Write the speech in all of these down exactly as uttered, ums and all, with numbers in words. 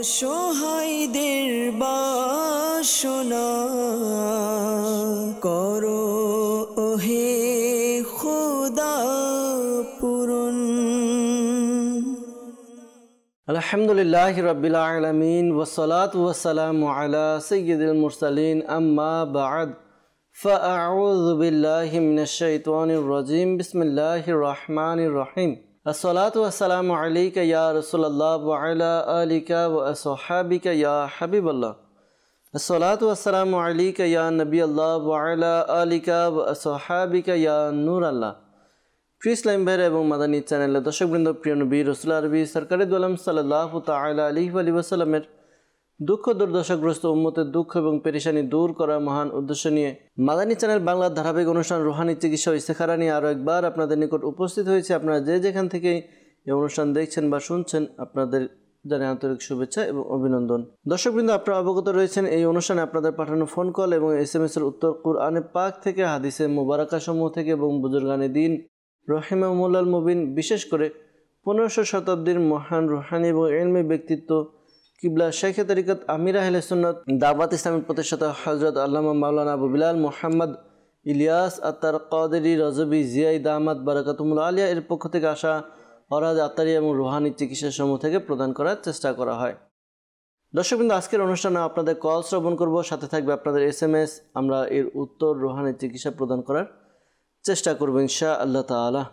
অসহায়দের বাসনা করো ওহে খোদা পূরণ। আলহামদুলিল্লাহি রাব্বিল আলামিন ওয়াসসালাতু ওয়াসসালামু আলা সাইয়্যিদিল মুরসালিন আম্মা বা'দ ফাআউযু বিল্লাহি মিনাশ শাইতানির রাজীম বিসমিল্লাহির রহমানির রহিম। আসসালাতু ওয়াসসালামু আলাইকা ইয়া রাসূলুল্লাহ ওয়া আলা আলিকা ওয়া আসহাবিকা ইয়া হাবিবাল্লাহ। আসসালাতু ওয়াসসালামু আলাইকা ইয়া নবিয়াল্লাহ ওয়া আলা আলিকা ওয়া আসহাবিকা ইয়া নূরাল্লাহ। প্রিয় ইসলাম ভাইরা এবং মাদানী চ্যানেলের দর্শকবৃন্দ, প্রিয় নবী রাসূল আরবি সরকারে দু আলম সাল্লাল্লাহু তাআলা আলাইহি ওয়া সাল্লামের দুঃখ দুর্দশাগ্রস্ত উম্মতের দুঃখ এবং পেরেশানি দূর করার মহান উদ্দেশ্য নিয়ে মাদানী চ্যানেল বাংলার ধারাবাহিক অনুষ্ঠান রুহানি চিকিৎসা ও ইস্তেখারা নিয়ে আরও একবার আপনাদের নিকট উপস্থিত হয়েছে। আপনারা যে যেখান থেকে এই অনুষ্ঠান দেখছেন বা শুনছেন, আপনাদের জানাই আন্তরিক শুভেচ্ছা এবং অভিনন্দন। দর্শকবৃন্দ, আপনারা অবগত রয়েছেন এই অনুষ্ঠানে আপনাদের পাঠানো ফোন কল এবং এস এম এস এর উত্তর কুরআনে পাক থেকে, হাদিসে মুবারাকা সমূহ থেকে এবং বুজুর্গানে দিন রহিমাহুমুল্লাহ মুবিন, বিশেষ করে পনেরোশো শতাব্দীর মহান রুহানি এবং ইলমি ব্যক্তিত্ব কিবলা শেখে তরিকত আমির আহলে সুন্নাত দাওয়াত ইসলামের প্রতিষ্ঠাতা হযরত আল্লামা মাওলানা আবু বিলাল মুহাম্মদ ইলিয়াস আত্তার কাদেরী রজবি জিয়াই দামাত বারাকাতুহুল্লাহ আলিয়া এর পক্ষ থেকে আসা অরাজ আত্তারি এবং রুহানি চিকিৎসা সমূহ থেকে প্রদান করার চেষ্টা করা হয়। দর্শকবৃন্দ, আজকের অনুষ্ঠানে আপনাদের কল শ্রবণ করব, সাথে থাকবে আপনাদের এস এম এস। আমরা এর উত্তর রুহানি চিকিৎসা প্রদান করার চেষ্টা করব ইনশাআল্লাহ তাআলা।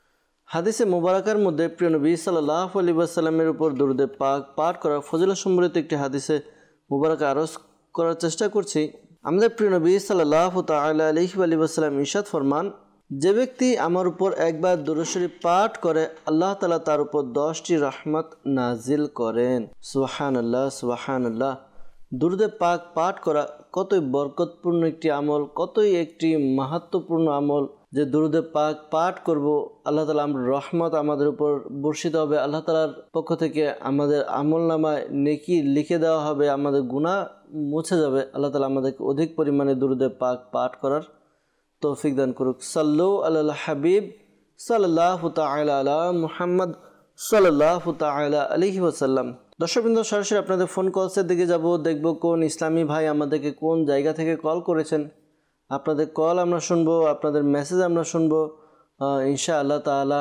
হাদিসে মুবারাকার মধ্যে প্রিয় নবী সাল্লাল্লাহু আলাইহি ওয়াসাল্লামের উপর দরুদ পাক পাঠ করা ফজিলত সম্বলিত একটি হাদিসে মুবারাকা আরজ করার চেষ্টা করছি। আমাদের প্রিয় নবী সাল্লাল্লাহু তাআলা আলাইহি ওয়াসাল্লাম ইরশাদ ফরমান, যে ব্যক্তি আমার উপর একবার দুরূদ শরীফ পাঠ করে আল্লাহ তাআলা তার উপর দশটি রহমত নাজিল করেন। সুবহানাল্লাহ সুবহানাল্লাহ। দুরুদ পাক পাঠ করা কতই বরকতপূর্ণ একটি আমল, কতই একটি মাহাত্ম্যপূর্ণ আমল। যে দুরুদে পাক পাঠ করব, আল্লাহ তাআলা আমার রহমত আমাদের উপর বর্ষিত হবে, আল্লাহ তাআলার পক্ষ থেকে আমাদের আমল নামায় নেকি লিখে দেওয়া হবে, আমাদের গুনাহ মুছে যাবে। আল্লাহ তাআলা আমাদেরকে অধিক পরিমাণে দুরুদে পাক পাঠ করার তৌফিক দান করুক। সাল্লু আলাল হাবিব সাল্লাল্লাহু তাআলা আলা মুহাম্মদ সাল্লাল্লাহু তাআলা আলাইহি ওয়াসাল্লাম। দর্শকবৃন্দ, সরাসরি আপনাদের ফোন কলসের দিকে যাব, দেখব কোন ইসলামী ভাই আমাদেরকে কোন জায়গা থেকে কল করেছেন। আপনাদের কল আমরা শুনবো, আপনাদের মেসেজ আমরা শুনবো ইনশাআল্লাহ তাআলা।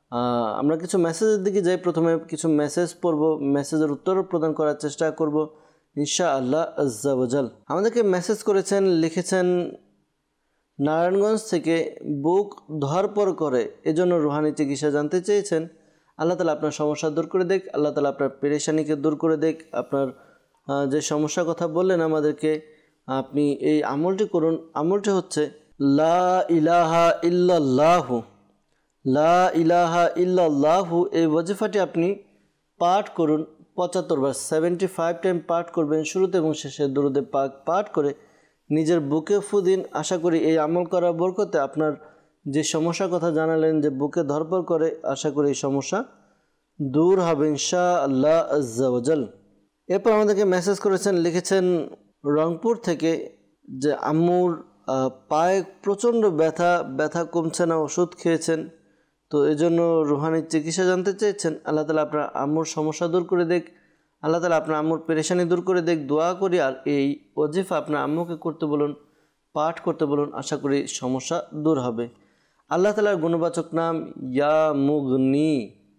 আমরা কিছু মেসেজের দিকে যাই, প্রথমে কিছু মেসেজ পড়ব, মেসেজের উত্তর প্রদান করার চেষ্টা করব ইনশাআল্লাহ আজ্জা ওয়াজাল। আমাদেরকে মেসেজ করেছেন, লিখেছেন নারায়ণগঞ্জ থেকে, বুক ধরপর করে এজন্য রুহানি চিকিৎসা জানতে চেয়েছেন। আল্লাহ তাআলা আপনার সমস্যা দূর করে দেখ, আল্লাহ তাআলা আপনার পেরেশানিকে দূর করে দেখ। আপনার যে সমস্যার কথা বললেন আমাদেরকে, আপনি এই আমলটি করুন। আমলটি হচ্ছে লা ইলাহা ইল্লাল্লাহু, লা ইলাহা ইল্লাল্লাহু। এই ওয়াজিফাটি আপনি পাঠ করুন পঁচাত্তর বার, সেভেন্টি ফাইভ টাইম পাঠ করবেন। শুরুতে এবং শেষে দুরুদে পাক পাঠ করে নিজের বুকে ফু দিন। আশা করি এই আমল করার বরকতে আপনার যে সমস্যার কথা জানালেন, যে বুকে ধরপর করে, আশা করি এই সমস্যা দূর হবে ইনশাআল্লাহ আজ্জা ওয়াজাল। এরপর আমাদেরকে মেসেজ করেছেন, লিখেছেন রংপুর থেকে, যে আম্মুর পায়ে প্রচণ্ড ব্যথা, ব্যথা কমছে না, ওষুধ খেয়েছেন, তো এই জন্য রুহানি চিকিৎসা জানতে চেয়েছেন। আল্লাহ তাআলা আপনার আম্মুর সমস্যা দূর করে দেখ, আল্লাহ তাআলা আপনার আম্মুর পেরেশানি দূর করে দেখ, দোয়া করি। আর এই ওয়াজিফা আপনার আম্মুকে করতে বলুন, পাঠ করতে বলুন, আশা করি সমস্যা দূর হবে। আল্লাহ তাআলার গুণবাচক নাম ইয়া মুগনি,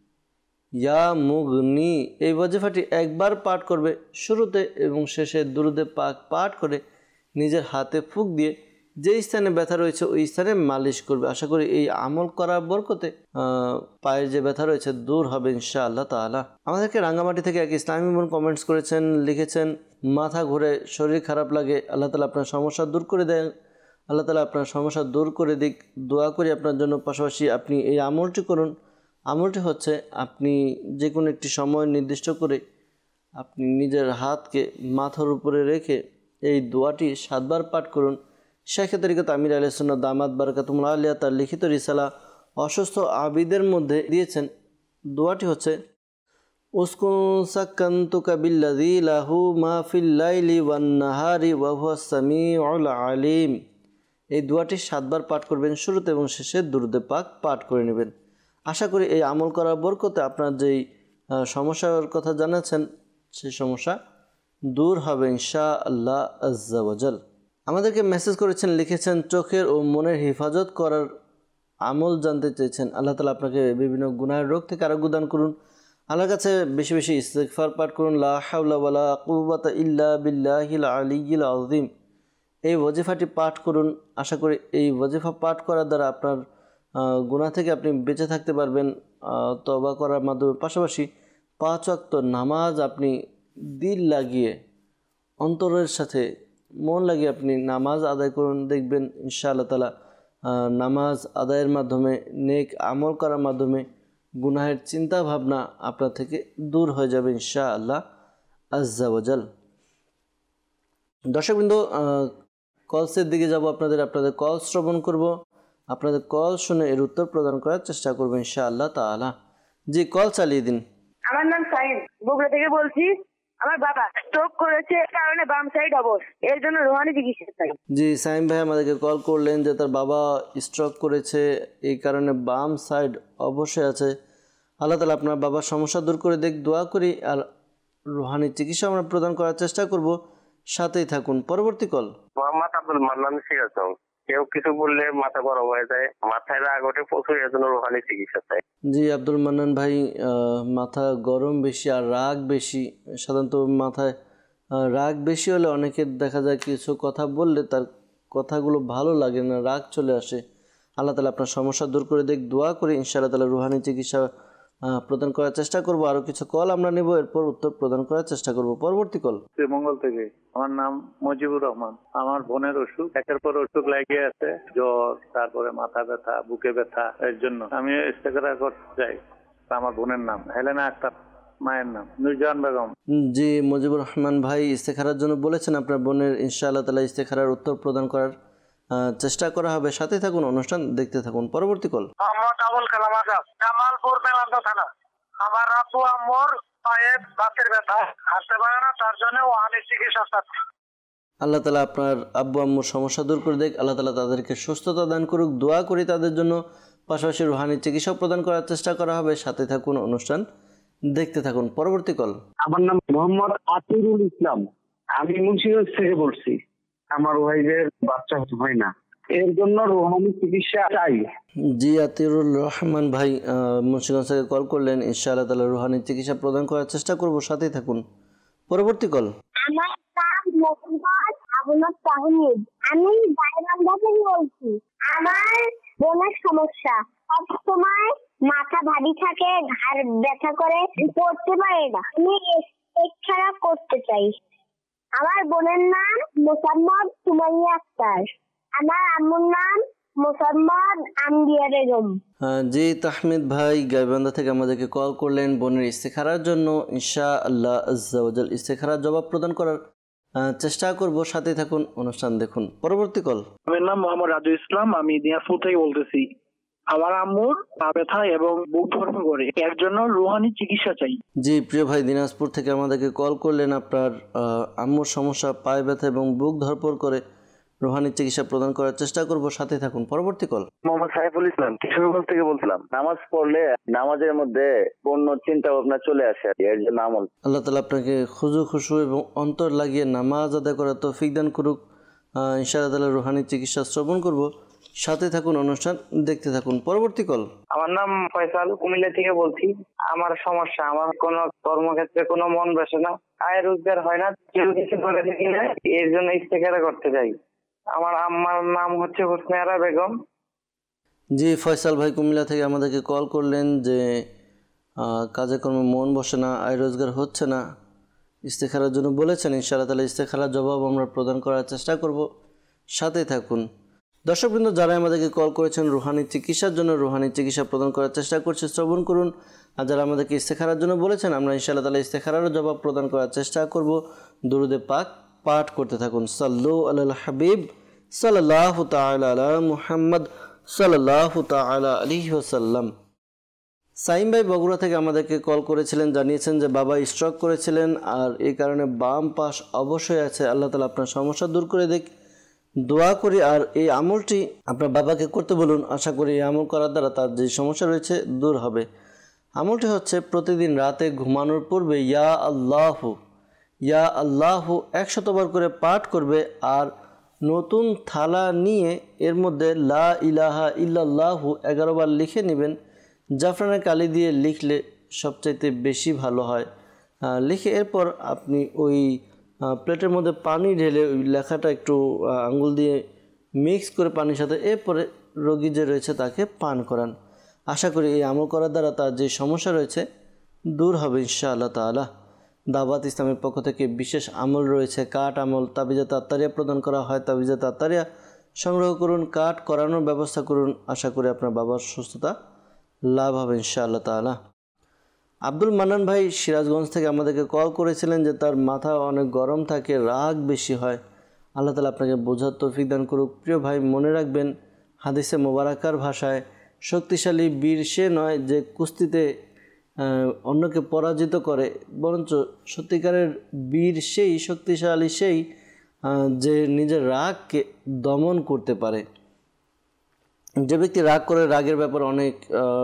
ইয়া মুগনি। এই ওয়াজিফাটি একবার পাঠ করবে, শুরুতে এবং শেষে দুরুদে পাক পাঠ করে নিজের হাতে ফুঁক দিয়ে যে স্থানে ব্যথা রয়েছে ওই স্থানে মালিশ করবে। আশা করি এই আমল করার বরকতে পায়ের যে ব্যথা রয়েছে দূর হবে ইনশাআল্লাহ তাআলা। আমাদেরকে রাঙ্গামাটি থেকে এক ইসলামী বোন কমেন্টস করেছেন, লিখেছেন মাথা ঘুরে, শরীর খারাপ লাগে, আল্লাহ তাআলা আপনার সমস্যা দূর করে দেন, আল্লাহ তাআলা আপনার সমস্যা দূর করে দিক, দোয়া করি আপনার জন্য। পাশাপাশি আপনি এই আমলটি করুন। আমলটি হচ্ছে আপনি যে কোনো একটি সময় নির্দিষ্ট করে আপনি নিজের হাতকে মাথার উপরে রেখে এই দোয়াটি সাতবার পাঠ করুন। শেখে তরিকত আমির আহলে সুন্নাত দামাত বারাকাতুহুল্লাহ আলিয়া তার লিখিত রিসালা অসুস্থ আবিদের মধ্যে দিয়েছেন। দোয়াটি হচ্ছে উসকুন সাক্কান্তুকা বিল্লাযী লাহু মা ফিল লাইলি ওয়ান নাহারি ওয়া হুয়াস সামিউল আলিম। এই দোয়াটি সাতবার পাঠ করবেন, শুরুতে এবং শেষে দুরুদে পাক পাঠ করে নেবেন। আশা করি এই আমল করার বরকতে আপনার যেই সমস্যার কথা জানাচ্ছেন সেই সমস্যা দূর হবে ইনশাআল্লাহ আজ্জা ওয়া জাল। আমাদেরকে মেসেজ করেছেন, লিখেছেন চোখের ও মনের হেফাজত করার আমল জানতে চেয়েছেন। আল্লাহ তাআলা আপনাকে বিভিন্ন গুনাহের রোগ থেকে আরোগ্য দান করুন। আল্লাহর কাছে বেশি বেশি ইস্তিগফার পাঠ করুন। লা হাওলা ওয়ালা কুওয়াতা ইল্লা বিল্লাহিল আলিয়্যিল আযীম, এই ওয়াজিফাটি পাঠ করুন। আশা করি এই ওয়াজিফা পাঠ করার দ্বারা আপনার গুনাহ থেকে আপনি বেঁচে থাকতে পারবেন তওবা করার মাধ্যমে। পাশাপাশি পাঁচ ওয়াক্ত নামাজ আপনি দিল লাগিয়ে, অন্তরের সাথে মন লাগিয়ে আপনি নামাজ আদায় করুন। দেখবেন ইনশাআল্লাহ তাআলা নামাজ আদায়ের মাধ্যমে, নেক আমল করার মাধ্যমে গুনাহের চিন্তা ভাবনা আপনার থেকে দূর হয়ে যাবে ইনশাআল্লাহ আজ্জা ওয়া জাল। দর্শকবৃন্দ, কলসের দিকে যাব, আপনাদের আপনাদের কল শ্রবণ করব, আপনাদের কল শুনে এর উত্তর প্রদান করার চেষ্টা করবো ইনশাআল্লাহ তাআলা। জি, কল চালিয়ে দিন। আমার নাম সাইম, বগুড়া থেকে বলছি। আমার বাবা স্ট্রোক করেছে, এর কারণে বাম সাইড অবশ, এর জন্য রোহানি চিকিৎসা চাই। জি, সাইম ভাই আমাদেরকে কল করলেন যে তার বাবা স্ট্রোক করেছে, এই কারণে বাম সাইড অবশ্যই আছে। আল্লাহ তাআলা আপনার বাবার সমস্যা দূর করে দেখ, দোয়া করি। আর রোহানি চিকিৎসা আমরা প্রদান করার চেষ্টা করব, সাথেই থাকুন। পরবর্তী কল। মোহাম্মদ আব্দুল মান্নান সিরাজগঞ্জ। কেউ কিছু বললে মাথা গরম হয়ে যায়, মাথায় রাগ ওঠে প্রচুর, এর জন্য রোহানি চিকিৎসা চাই। জি আব্দুল মান্নান ভাই, মাথা গরম বেশি আর রাগ বেশি। সাধারণত মাথায় রাগ বেশি হলে অনেকের দেখা যায় কিছু কথা বললে তার কথাগুলো ভালো লাগে না, রাগ চলে আসে। আল্লাহ তাআলা আপনার সমস্যা দূর করে দেখ, দোয়া করি। ইনশাআল্লাহ তাআলা রুহানি চিকিৎসা প্রদান করার চেষ্টা করব। আরো কিছু কল আমরা নেব, এরপর উত্তর প্রদান করার চেষ্টা করব। পরবর্তী কল। শ্রীমঙ্গল থেকে, আমার নাম মুজিবুর রহমান। আমার বোনের অসুখ, একের পর অসুখ লেগে আছে, জ্বর, তারপরে মাথা ব্যথা, বুকে ব্যথা। এর জন্য আমি ইস্তেগফার করতে চাই। আমার বোনের নাম হেলেনা আক্তার, মায়ের নাম নুরজাহান বেগম। জি মুজিবুর রহমান ভাই ইস্তেখারার জন্য বলেছেন, আপনার বোনের ইনশাআল্লাহ তাআলা ইস্তেখারার উত্তর প্রদান করার চেষ্টা করা হবে। সাথে থাকুন, অনুষ্ঠান দেখতে থাকুন। পরবর্তী কল। মোহাম্মদ আবুল কালাম আজাদ, জামালপুর মেলান্দা থানা। আমার আব্বু আম্মুর পায়ে বাতের ব্যথা, হাঁটতে পারে না, তার জন্য আমি চিকিৎসা চাচ্ছি। আল্লাহ তাআলা আপনার আব্বু আম্মুর সমস্যা দূর করে দেখ, আল্লাহ তাআলা তাদেরকে সুস্থতা দান করুক, দোয়া করি তাদের জন্য। পাশাপাশি রুহানি চিকিৎসা প্রদান করার চেষ্টা করা হবে। সাথে থাকুন, অনুষ্ঠান দেখতে থাকুন। পরবর্তী কল। আমার নাম মোহাম্মদ আতিরুল ইসলাম, আমি মুন্সিগঞ্জ থেকে বলছি। আমার ওয়াইফের বাচ্চা হয় না, এর জন্য রোহানি চিকিৎসা চাই। জি আতিরুল রহমান ভাই মুন্সিগঞ্জ থেকে কল করলেন। ইনশাআল্লাহ তাআলা রুহানি চিকিৎসা প্রদান করার চেষ্টা করব, সাথেই থাকুন। পরবর্তী কল। আমার নাম মোহাম্মদ আবুল তাহমিদ, আমি গাইবান্ধা থেকে বলছি। আমার বোনের সমস্যা, সব সময় মাথা ভারী থাকে, ঘাড় ব্যথা করে, পড়তে পারে না। আমি এছাড়া করতে চাই। আমার বোনের নাম মোসাম্মদ সুমাইয়া আক্তার, আমার আম্মুর নাম মোসাম্মদ আম্বিয়া বেগম। জি তাহমিদ ভাই গাইবান্ধা থেকে আমাদেরকে কল করলেন বোনের ইস্তেখারার জন্য। ইনশাআল্লাহ আজ্জা ওয়া জাল ইস্তেখারার জবাব প্রদান করার চেষ্টা করব, সাথে থাকুন, অনুষ্ঠান দেখুন। পরবর্তী কল। আমার নাম মোহাম্মদ রাজু ইসলাম, আমি দিনাজপুর থেকে বলতেছি। আমার আম্মুর পা ব্যথা এবং বুক ধরপড় করে, এর জন্য রুহানি চিকিৎসা চাই। জি প্রিয় ভাই দিনাজপুর থেকে আমাদেরকে কল করলেন, আপনার আম্মুর সমস্যা পায়ে ব্যথা এবং বুক ধরপড় করে, রুহানি চিকিৎসা প্রদান করার চেষ্টা করব, সাথে থাকুন। পরবর্তী কল। মোহাম্মদ সাইফুল ইসলাম, কিশোরগঞ্জ থেকে বলছিলাম। নামাজ পড়লে নামাজের মধ্যে কোন চিন্তা ভাবনা চলে আসে, এর জন্য আমল। আল্লাহ তাআলা আপনাকে খুজু খুশু এবং অন্তর লাগিয়ে নামাজ আদায় করার তৌফিক দান করুক। ইনশাআল্লাহ তাআলা রুহানি চিকিৎসা শ্রবণ করব, সাথে থাকুন, অনুষ্ঠান দেখতে থাকুন। পরবর্তী কল। আমার নাম ফয়সাল, কুমিল্লা থেকে বলছি। আমার সমস্যা, আমার কোনো কর্মক্ষেত্রে কোনো মন বসে না, আয় রোজগার হয় না, কেউ কিছু করে দেখি না, এর জন্য ইস্তেখারা করতে চাই। আমার আম্মার নাম হচ্ছে হোসনেয়ারা বেগম। জি ফয়সাল ভাই কুমিল্লা থেকে আমাদেরকে কল করলেন যে কাজে কর্মে মন বসে না, আয় রোজগার হচ্ছে না, ইস্তেখারার জন্য বলেছেন। ইনশাআল্লাহ তাআলা ইস্তেখারার জবাব আমরা প্রদান করার চেষ্টা করব, সাথে থাকুন। দর্শকবৃন্দ যারা আমাদেরকে কল করেছেন রুহানি চিকিৎসার জন্য, রুহানি চিকিৎসা প্রদান করার চেষ্টা করছে, শ্রবণ করুন। আর যারা আমাদেরকে ইস্তেখারার জন্য বলেছেন, আমরা ইনশাআল্লাহ তাআলা ইস্তেখারারও জবাব প্রদান করার চেষ্টা করব। দুরুদে পাক পাঠ করতে থাকুন। সাল্লু আলাল হাবিব সাল্লাল্লাহু তাআলা আলা মুহাম্মদ সাল্লাল্লাহু তাআলা আলাইহি ওয়াসাল্লাম। সাইম ভাই বগুড়া থেকে আমাদেরকে কল করেছিলেন, জানিয়েছেন যে বাবা স্ট্রোক করেছিলেন আর এই কারণে বাম পাশ অবশ্যই আছে। আল্লাহ তাআলা আপনার সমস্যা দূর করে দেখ, দোয়া করি। আর এই আমলটি আপনার বাবাকে করতে বলুন, আশা করি এই আমল করার দ্বারা তার যে সমস্যা রয়েছে দূর হবে। আমলটি হচ্ছে প্রতিদিন রাতে ঘুমানোর পূর্বে ইয়া আল্লাহু ইয়া আল্লাহু একশতবার করে পাঠ করবে আর নতুন থালা নিয়ে এর মধ্যে লা ইলাহা ইল্লাল্লাহু এগারো বার লিখে নেবেন। জাফরানের কালি দিয়ে লিখলে সবচাইতে বেশি ভালো হয়। লিখে এরপর আপনি ওই প্লেটের মধ্যে পানি ঢেলে ওই লেখাটা একটু আঙ্গুল দিয়ে মিক্স করে পানির সাথে এরপরে রোগী যে রয়েছে তাকে পান করান। আশা করি এই আমল করার দ্বারা তার যে সমস্যা রয়েছে দূর হবে ইনশাআল্লাহ তাআলা। দাওয়াত ইসলামের পক্ষ থেকে বিশেষ আমল রয়েছে, কাঠ আমল, তাবিজা তাত্তারিয়া প্রদান করা হয়। তাবিজা তাত্তারিয়া সংগ্রহ করুন, কাঠ করানোর ব্যবস্থা করুন। আশা করি আপনার বাবার সুস্থতা লাভ হবে ইনশাআল্লাহ তাআলা। আব্দুল মান্নান ভাই সিরাজগঞ্জ থেকে আমাদেরকে কল করেছিলেন যে তার মাথা অনেক গরম থাকে, রাগ বেশি হয়। আল্লাহ তাআলা আপনাকে বোঝার তৌফিক দান করুক। প্রিয় ভাই, মনে রাখবেন হাদিসে মোবারকার ভাষায় শক্তিশালী বীর সে নয় যে কুস্তিতে অন্যকে পরাজিত করে, বরঞ্চ সত্যিকারের বীর সেই, শক্তিশালী সেই যে নিজের রাগকে দমন করতে পারে। যে ব্যক্তি রাগ করে, রাগের ব্যাপারে অনেক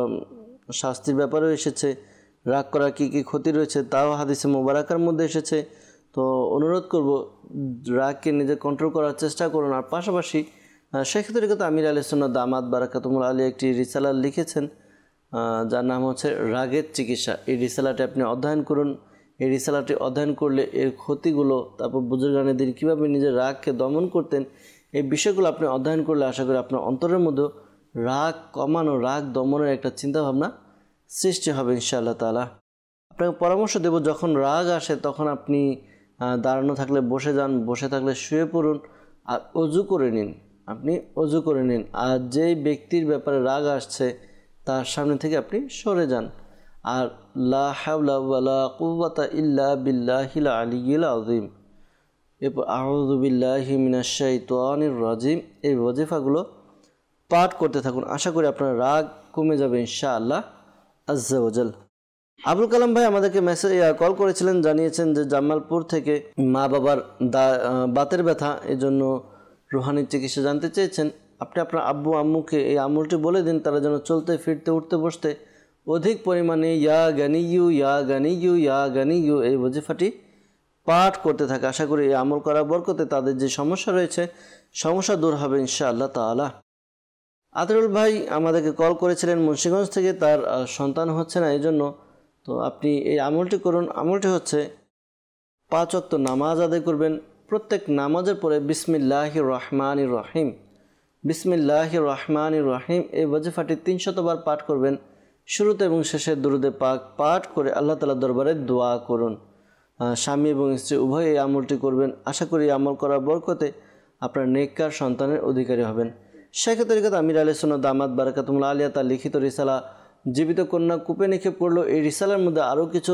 শাস্তির ব্যাপারেও এসেছে, রাগ করা কী কী ক্ষতি রয়েছে তাও হাদিসে মোবারকার মধ্যে এসেছে। তো অনুরোধ করব রাগকে নিজে কন্ট্রোল করার চেষ্টা করুন। আর পাশাপাশি শেখ তরিকত আমির আলী সুন্নাত দামাত বারাকাতুহুল আলী একটি রিসালা লিখেছেন যার নাম হচ্ছে রাগের চিকিৎসা। এই রিসালাটি আপনি অধ্যয়ন করুন। এই রিসালাটি অধ্যয়ন করলে এর ক্ষতিগুলো, তারপর বুজুর্গানের দিন কীভাবে নিজের রাগকে দমন করতেন, এই বিষয়গুলো আপনি অধ্যয়ন করলে আশা করি আপনার অন্তরের মধ্যে রাগ কমানো, রাগ দমনের একটা চিন্তাভাবনা সৃষ্টি হবে ইনশাআল্লাহ তাআলা। আপনাকে পরামর্শ দেব, যখন রাগ আসে তখন আপনি দাঁড়ানো থাকলে বসে যান, বসে থাকলে শুয়ে পড়ুন আর অজু করে নিন। আপনি অজু করে নিন। আর যেই ব্যক্তির ব্যাপারে রাগ আসছে তার সামনে থেকে আপনি সরে যান। আর লা হাওলা ওয়ালা কুওয়াতা ইল্লা বিল্লাহিল আলিয়্যিল আযীম, এরপর আউযু বিল্লাহি মিনাশ শাইতানির রাজিম, এই ওয়াজিফাগুলো পাঠ করতে থাকুন। আশা করি আপনার রাগ কমে যাবে ইনশাআল্লাহ আজ্জা ওয়াজাল। আবুল কালাম ভাই আমাদেরকে মেসেজ কল করেছিলেন, জানিয়েছেন যে জামালপুর থেকে মা বাবার বাতের ব্যথা, এজন্য রুহানি চিকিৎসা জানতে চেয়েছেন। আপনি আপনার আব্বু আম্মুকে এই আমলটি বলে দিন, তারা যেন চলতে ফিরতে উঠতে বসতে অধিক পরিমাণে ইয়া গানিয়ু ইয়া গানিয়ু ইয়া গানিয়ু এই ওয়াজিফাটি পাঠ করতে থাকে। আশা করি এই আমল করার বরকতে তাদের যে সমস্যা রয়েছে সমস্যা দূর হবে ইনশাআল্লাহ তাআলা। আতরুল ভাই আমাদেরকে কল করেছিলেন মুন্সিগঞ্জ থেকে, তার সন্তান হচ্ছে না, এই জন্য তো আপনি এই আমলটি করুন। আমলটি হচ্ছে পাঁচ ওয়াক্ত নামাজ আদায় করবেন। প্রত্যেক নামাজের পরে বিসমিল্লাহির রহমানির রহিম বিসমিল্লাহির রহমানির রহিম এই ওয়াজিফাটি তিনশতবার পাঠ করবেন। শুরুতে এবং শেষে দুরুদে পাক পাঠ করে আল্লাহ তাআলার দরবারে দোয়া করুন। স্বামী এবং স্ত্রী উভয় এই আমলটি করবেন। আশা করি আমল করার বরকতে আপনার নেককার সন্তানের অধিকারী হবেন। শেখ তরিকত আমির আলী সুন্নাত দামাত বারাকাতুহুল আলিয়া তার লিখিত রিসালা জীবিত কন্যা কূপে নিক্ষেপ করলো। এই রিসালার মধ্যে আরও কিছু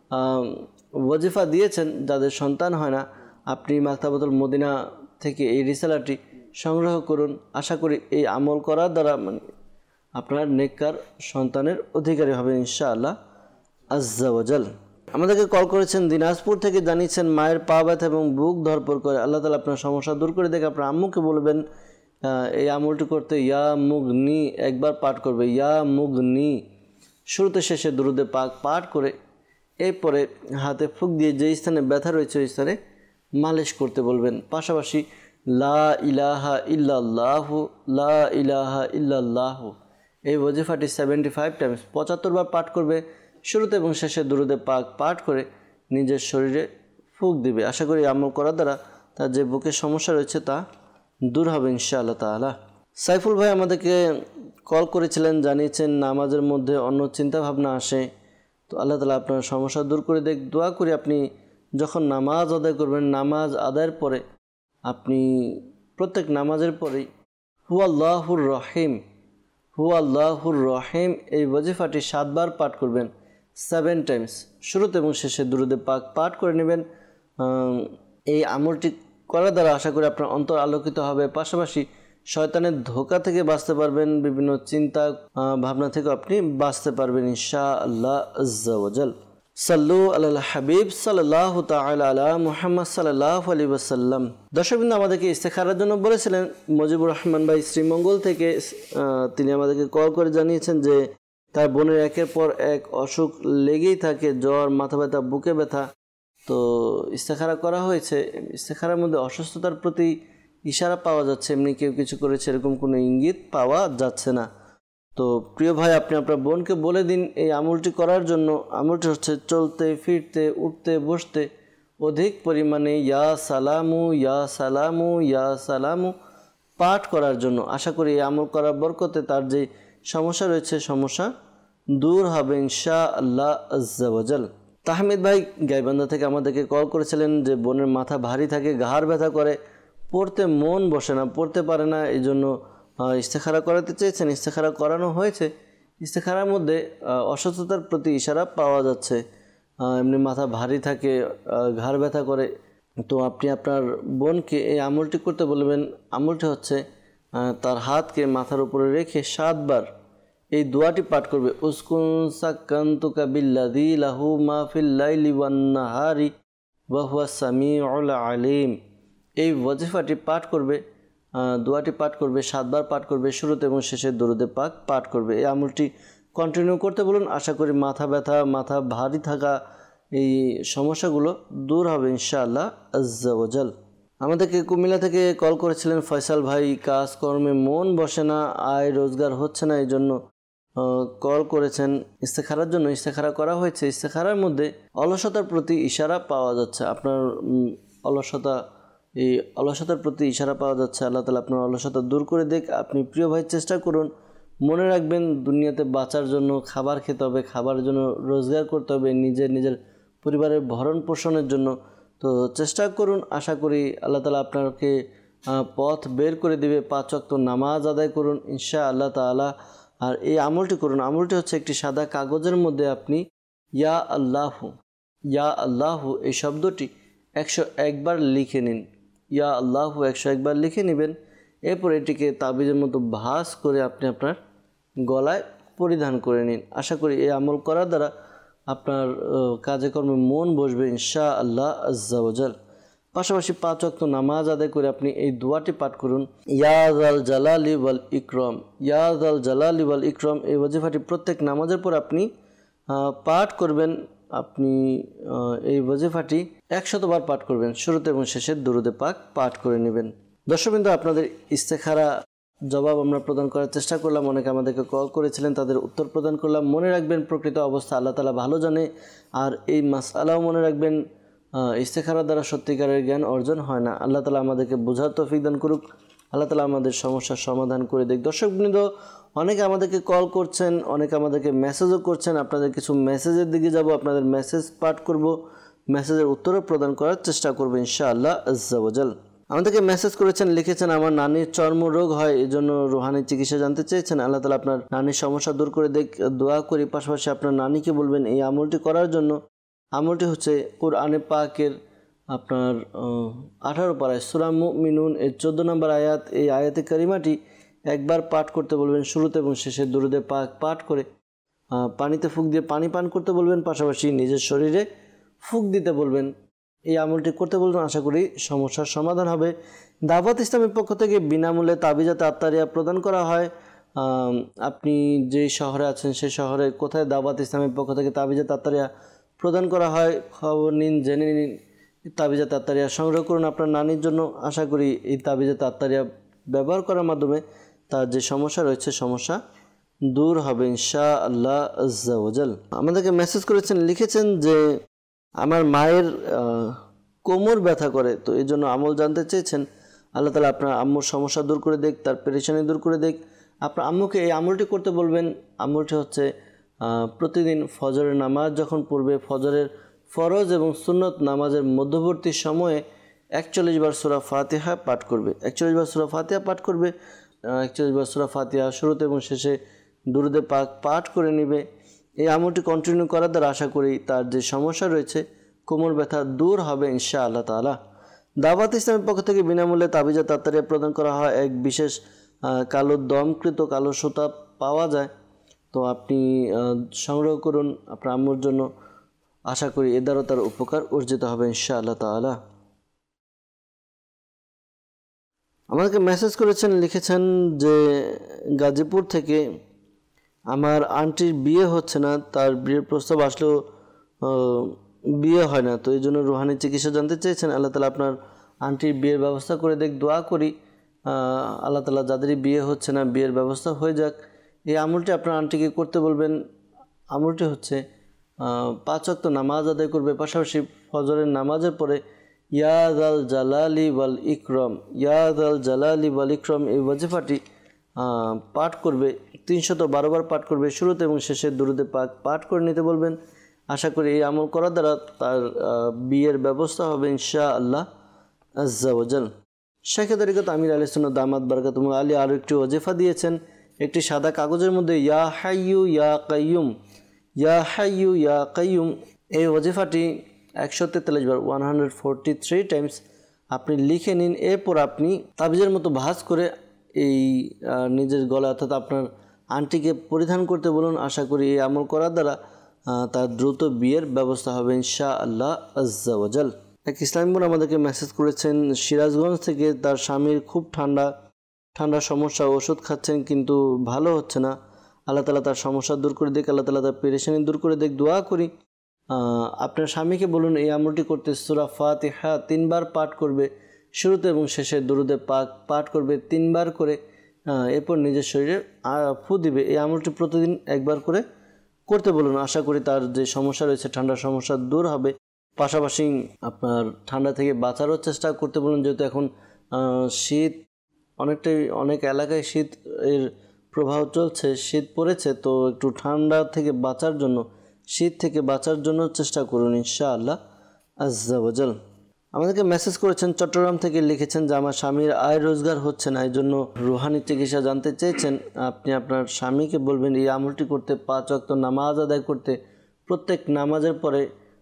ওয়াজিফা দিয়েছেন যাদের সন্তান হয় না। আপনি মাকতাবাতুল মদিনা থেকে এই রিসালাটি সংগ্রহ করুন। আশা করি এই আমল করার দ্বারা মানে আপনার নেককার সন্তানের অধিকারী হবেন ইনশাআল্লাহ আজ্জা ওয়াজাল। আমাদেরকে কল করেছেন দিনাজপুর থেকে, জানিয়েছেন মায়ের পা ব্যথা এবং বুক ধরপড় করে। আল্লাহ তাআলা আপনার সমস্যা দূর করে দেখে আপনার আম্মুকে বলবেন এই আমলটি করতে ইয়া মুগনি একবার পাঠ করবে, ইয়া মুগনি। শুরুতে শেষে দুরুদে পাক পাঠ করে এরপরে হাতে ফুঁক দিয়ে যে স্থানে ব্যথা রয়েছে ওই স্থানে মালিশ করতে বলবেন। পাশাপাশি লা ইলাহা ইল্লাল্লাহু লা ইলাহা ইল্লাল্লাহু এই ওয়াজিফাটি সেভেন্টি ফাইভ টাইমস পঁচাত্তর বার পাঠ করবে। শুরুতে এবং শেষে দুরুদে পাক পাঠ করে নিজের শরীরে ফুঁক দিবে। আশা করি আমল করার দ্বারা তার যে বুকের সমস্যা রয়েছে তা দূর হবে ইনশাআল্লাহ তাআলা। সাইফুল ভাই আমাদেরকে কল করেছিলেন, জানিয়েছেন নামাজের মধ্যে অন্য চিন্তা ভাবনা আসে। তো আল্লাহ তাআলা আপনার সমস্যা দূর করে দেখ। দোয়া করি আপনি যখন নামাজ আদায় করবেন, নামাজ আদায়ের পরে আপনি প্রত্যেক নামাজের পরেই হু আল্লাহুর রহিম হু আল্লাহুর রহিম এই ওয়াজিফাটি সাতবার পাঠ করবেন, সেভেন টাইমস। শুরুতে এবং শেষে দুরুদে পাক পাঠ করে নেবেন। এই আমলটি করার দ্বারা আশা করি আপনার অন্তর আলোকিত হবে। পাশাপাশি শয়তানের ধোঁকা থেকে বাঁচতে পারবেন, বিভিন্ন চিন্তা ভাবনা থেকে আপনি বাঁচতে পারবেন ইনশাআল্লাহ আজ্জা ওয়াজাল। সাল্লু আলাল হাবিব সাল্লাল্লাহু তাআলা আলা মুহাম্মদ সাল্লাল্লাহু আলাইহি ওয়াসাল্লাম। দর্শকবৃন্দ আমাদেরকে ইস্তেখারার জন্য বলেছিলেন মুজিবুর রহমান ভাই শ্রীমঙ্গল থেকে। তিনি আমাদেরকে কল করে জানিয়েছেন যে তার বোনের একের পর এক অসুখ লেগেই থাকে, জ্বর, মাথা ব্যথা, বুকে ব্যথা। তো ইস্তেখারা করা হয়েছে, ইস্তেখারার মধ্যে অসুস্থতার প্রতি ইশারা পাওয়া যাচ্ছে, এমনি কেউ কিছু করেছে এরকম কোনো ইঙ্গিত পাওয়া যাচ্ছে না। তো প্রিয় ভাই, আপনি আপনার বোনকে বলে দিন এই আমলটি করার জন্য। আমলটি হচ্ছে চলতে ফিরতে উঠতে বসতে অধিক পরিমাণে ইয়া সালামু ইয়া সালামু ইয়া সালামু পাঠ করার জন্য। আশা করি এই আমল করার বরকতে তার যে সমস্যা রয়েছে সমস্যা দূর হবে ইনশাআল্লাহ আজ্জা ওয়াজাল। তাহমিদ ভাই গাইবান্ধা থেকে আমাদেরকে কল করেছিলেন যে বোনের মাথা ভারী থাকে, ঘাড় ব্যথা করে, পড়তে মন বসে না, পড়তে পারে না, এই জন্য ইস্তেখারা করাতে চেয়েছেন। ইস্তেখারা করানো হয়েছে। ইস্তেখারার মধ্যে অসুস্থতার প্রতি ইশারা পাওয়া যাচ্ছে, এমনি মাথা ভারী থাকে, ঘাড় ব্যথা করে। তো আপনি আপনার বোনকে এই আমলটি করতে বলবেন। আমলটি হচ্ছে তার হাতকে মাথার উপরে রেখে সাতবার এই দোয়াটি পাঠ করবে, উসকুন সাক্কান্তুকা বিল্লাযী লাহু মা ফিল লাইলি ওয়ান নাহারি ওয়া হুয়া সামিউল আলিম। এই ওয়াজিফাটি পাঠ করবে, দোয়াটি পাঠ করবে, সাতবার পাঠ করবে, শুরুতে এবং শেষে দরুদে পাক পাঠ করবে। এই আমলটি কন্টিনিউ করতে বলুন। আশা করি মাথা ব্যথা, মাথা ভারী থাকা এই সমস্যাগুলো দূর হবে ইনশাআল্লাহ আজ্জা ওয়াজাল। আমাদেরকে কুমিল্লা থেকে কল করেছিলেন ফয়সাল ভাই, কাজকর্মে মন বসে না, আয় রোজগার হচ্ছে না, এই জন্য কল করেছেন ইস্তেখারার জন্য। ইস্তেখারা করা হয়েছে। ইস্তেখারার মধ্যে অলসতার প্রতি ইশারা পাওয়া যাচ্ছে। আপনার অলসতা, এই অলসতার প্রতি ইশারা পাওয়া যাচ্ছে। আল্লাহ তাআলা আপনার অলসতা দূর করে দেখ। আপনি প্রিয় ভাই চেষ্টা করুন, মনে রাখবেন দুনিয়াতে বাঁচার জন্য খাবার খেতে হবে, খাবারের জন্য রোজগার করতে হবে, নিজের নিজের পরিবারের ভরণ পোষণের জন্য। তো চেষ্টা করুন, আশা করি আল্লাহ তাআলা আপনাকে পথ বের করে দিবে। পাঁচ ওয়াক্ত নামাজ আদায় করুন ইনশাআল্লাহ তাআলা। আর এই আমলটি করুন। আমলটি হচ্ছে একটি সাদা কাগজের মধ্যে আপনি ইয়া আল্লাহু ইয়া আল্লাহু এই শব্দটি একশো একবার লিখে নিন। ইয়া আল্লাহু একশো একবার লিখে নেবেন। এরপর এটিকে তাবিজের মতো ভাঁজ করে আপনি আপনার গলায় পরিধান করে নিন। আশা করি এই আমল করার দ্বারা আপনার কাজে কর্মে মন বসবে ইনশাআল্লাহ আজ্জা ওয়াজাল। পাশাপাশি পাঁচ ওয়াক্ত নামাজ আদায় করে আপনি এই দোয়াটি পাঠ করুন, ইয়া যাল জালালি ওয়াল ইকরাম, ইয়া যাল জালালি ওয়াল ইকরাম। এই ওয়াজিফাটি প্রত্যেক নামাজের পর আপনি পাঠ করবেন। আপনি এই ওয়াজিফাটি একশতবার পাঠ করবেন, শুরুতে এবং শেষে দুরুদে পাক পাঠ করে নেবেন। দর্শকবৃন্দ, আপনাদের ইস্তেখারা জবাব আমরা প্রদান করার চেষ্টা করলাম। অনেকে আমাদেরকে কল করেছিলেন, তাদের উত্তর প্রদান করলাম। মনে রাখবেন প্রকৃত অবস্থা আল্লাহ তাআলা ভালো জানে। আর এই মাসআলাও মনে রাখবেন, ইস্তেখারা দ্বারা সত্যিকারের জ্ঞান অর্জন হয় না। আল্লাহ তাআলা আমাদেরকে বোঝার তৌফিক দান করুক। আল্লাহ তাআলা আমাদের সমস্যার সমাধান করে দেখ। দর্শকবৃন্দ, অনেকে আমাদেরকে কল করছেন, অনেকে আমাদেরকে মেসেজও করছেন। আপনাদের কিছু মেসেজের দিকে যাব, আপনাদের মেসেজ পাঠ করব, মেসেজের উত্তরও প্রদান করার চেষ্টা করব ইনশাআল্লাহ আজ্জা ওয়াজাল। আমাদেরকে মেসেজ করেছেন, লিখেছেন আমার নানির চর্মরোগ হয়, এই জন্য রুহানি চিকিৎসা জানতে চেয়েছেন। আল্লাহ তাআলা আপনার নানির সমস্যা দূর করে দেখ, দোয়া করি। পাশাপাশি আপনার নানিকে বলবেন এই আমলটি করার জন্য। আমলটি হচ্ছে কুরআনে পাকের আপনার আঠারো পারায় সূরা মুমিনুন এর চোদ্দ নম্বর আয়াত। এই আয়াতে কারিমাটি একবার পাঠ করতে বলবেন, শুরুতে এবং শেষে দুরুদে পাক পাঠ করে পানিতে ফুঁক দিয়ে পানি পান করতে বলবেন। পাশাপাশি নিজের শরীরে ফুঁক দিতে বলবেন। এই আমলটি করতে বলবেন। আশা করি সমস্যার সমাধান হবে। দাওয়াত ইসলামের পক্ষ থেকে বিনামূল্যে তাবিজাতে আত্মারিয়া প্রদান করা হয়। আপনি যে শহরে আছেন সেই শহরে কোথায় দাওয়াত ইসলামের পক্ষ থেকে তাবিজাতে আত্মারিয়া প্রদান করা হয় খবর নিন, জেনে নিন। তাবিজাতে আত্মারিয়া সংগ্রহ করুন আপনার নানির জন্য। আশা করি এই তাবিজাতে আত্মারিয়া ব্যবহার করার মাধ্যমে তার যে সমস্যা রয়েছে সমস্যা দূর হবে ইনশাআল্লাহ আজ্জা ওয়াজাল। আমাদেরকে মেসেজ করেছেন, লিখেছেন যে আমার মায়ের কোমর ব্যথা করে, তো এই জন্য আমল জানতে চেয়েছেন। আল্লাহ তাআলা আপনার আম্মুর সমস্যা দূর করে দেখ, তার পেরেশানি দূর করে দেখ। আপনার আম্মুকে এই আমলটি করতে বলবেন। আমলটি হচ্ছে প্রতিদিন ফজরের নামাজ যখন পড়বে, ফজরের ফরজ এবং সুন্নত নামাজের মধ্যবর্তী সময়ে একচল্লিশ বার সূরা ফাতিহা পাঠ করবে। একচল্লিশ বার সূরা ফাতিহা পাঠ করবে একচল্লিশ বার সূরা ফাতিহা শুরুতে এবং শেষে দুরুদে পাক পাঠ করে নেবে। এই আমলটি কন্টিনিউ করার দ্বারা আশা করি তার যে সমস্যা রয়েছে কোমর ব্যথা দূর হবে ইনশাআল্লাহ তাআলা। দাওয়াত ইসলামের পক্ষ থেকে বিনামূল্যে তাবিজাত আত্মারিয়া প্রদান করা হয়। এক বিশেষ কালো দমকৃত কালো সুতা পাওয়া যায়, তো আপনি সংগ্রহ করুন আপনার আম্মুর জন্য। আশা করি এ দ্বারা তার উপকার অর্জিত হবে ইনশাআল্লাহ তাআলা। আমাদেরকে মেসেজ করেছেন, লিখেছেন যে গাজীপুর থেকে আমার আন্টির বিয়ে হচ্ছে না, তার বিয়ের প্রস্তাব আসলেও বিয়ে হয় না, তো এই জন্য রুহানি চিকিৎসা জানতে চেয়েছেন। আল্লাহ তালা আপনার আন্টির বিয়ের ব্যবস্থা করে দেখ, দোয়া করি আল্লাহ তালা যাদেরই বিয়ে হচ্ছে না বিয়ের ব্যবস্থা হয়ে যাক। এই আমলটি আপনার আন্টিকে করতে বলবেন। আমলটি হচ্ছে পাঁচ ওয়াক্ত নামাজ আদায় করবে, পাশাপাশি ফজরের নামাজের পরে ইয়াদ আল জালালি ওয়াল ইকরম, ইয়াদ আল জালালি ওয়াল ইকরম এই ওয়াজিফাটি পাঠ করবে, তিনশত বারো বার পাঠ করবে, শুরুতে এবং শেষে দুরুদে পাক পাঠ করে নিতে বলবেন। আশা করি এই আমল করার দ্বারা তার বিয়ের ব্যবস্থা হবে ইনশাআল্লাহ আজ্জা ওয়াজাল। শেখে তরিকত আমির আলী সুন্নাত দামাত বারাকাতুহুম আলী আরও একটি ওয়াজিফা দিয়েছেন, একটি সাদা কাগজের মধ্যে ইয়া হাইয়ু ইয়া কাইয়ুম, ইয়া হাইয়ু ইয়া কাইয়ুম এই ওয়াজিফাটি একশো তেতাল্লিশ বার one hundred forty three times আপনি লিখে নিন। এরপর আপনি তাবিজের মতো ভাঁজ করে এই নিজের গলা অর্থাৎ আপনার আন্টিকে পরিধান করতে বলুন। আশা করি এই আমল করার দ্বারা তার দ্রুত বিয়ের ব্যবস্থা হবে ইনশাআল্লাহ আজ্জা ওয়াজাল। এক ইসলামী বোন আমাদেরকে মেসেজ করেছেন সিরাজগঞ্জ থেকে, তার স্বামীর খুব ঠান্ডা ঠান্ডা সমস্যা, ওষুধ খাচ্ছেন কিন্তু ভালো হচ্ছে না। আল্লাহ তালা তার সমস্যা দূর করে দেখ, আল্লাহ তালা তার পেরেশানি দূর করে দেখ, দোয়া করি। আপনার স্বামীকে বলুন এই আমলটি করতে সূরা ফাতিহা তিনবার পাঠ করবে, শুরুতে এবং শেষে দুরুদে পাক পাঠ করবে তিনবার করে, এরপর নিজের শরীরে ফু দিবে। এই আমলটি প্রতিদিন একবার করে করতে বলুন। আশা করি তার যে সমস্যা রয়েছে ঠান্ডার সমস্যা দূর হবে। পাশাপাশি আপনার ঠান্ডা থেকে বাঁচারও চেষ্টা করতে বলুন, যেহেতু এখন শীত অনেকটাই অনেক এলাকায় শীত এর প্রভাব চলছে, শীত পড়েছে, তো একটু ঠান্ডা থেকে বাঁচার জন্য শীত থেকে বাঁচার জন্য চেষ্টা করুন ইনশাআল্লাহ আজ্জা ওয়াজাল। আমাদেরকে মেসেজ করেছেন চট্টগ্রাম থেকে, লিখেছেন যে আমার স্বামীর আয় রোজগার হচ্ছে না, এই জন্য রুহানি চিকিৎসা জানতে চেয়েছেন। আপনি আপনার স্বামীকে বলবেন এই আমলটি করতে, পাঁচ ওয়াক্ত নামাজ আদায় করতে, প্রত্যেক নামাজের পরে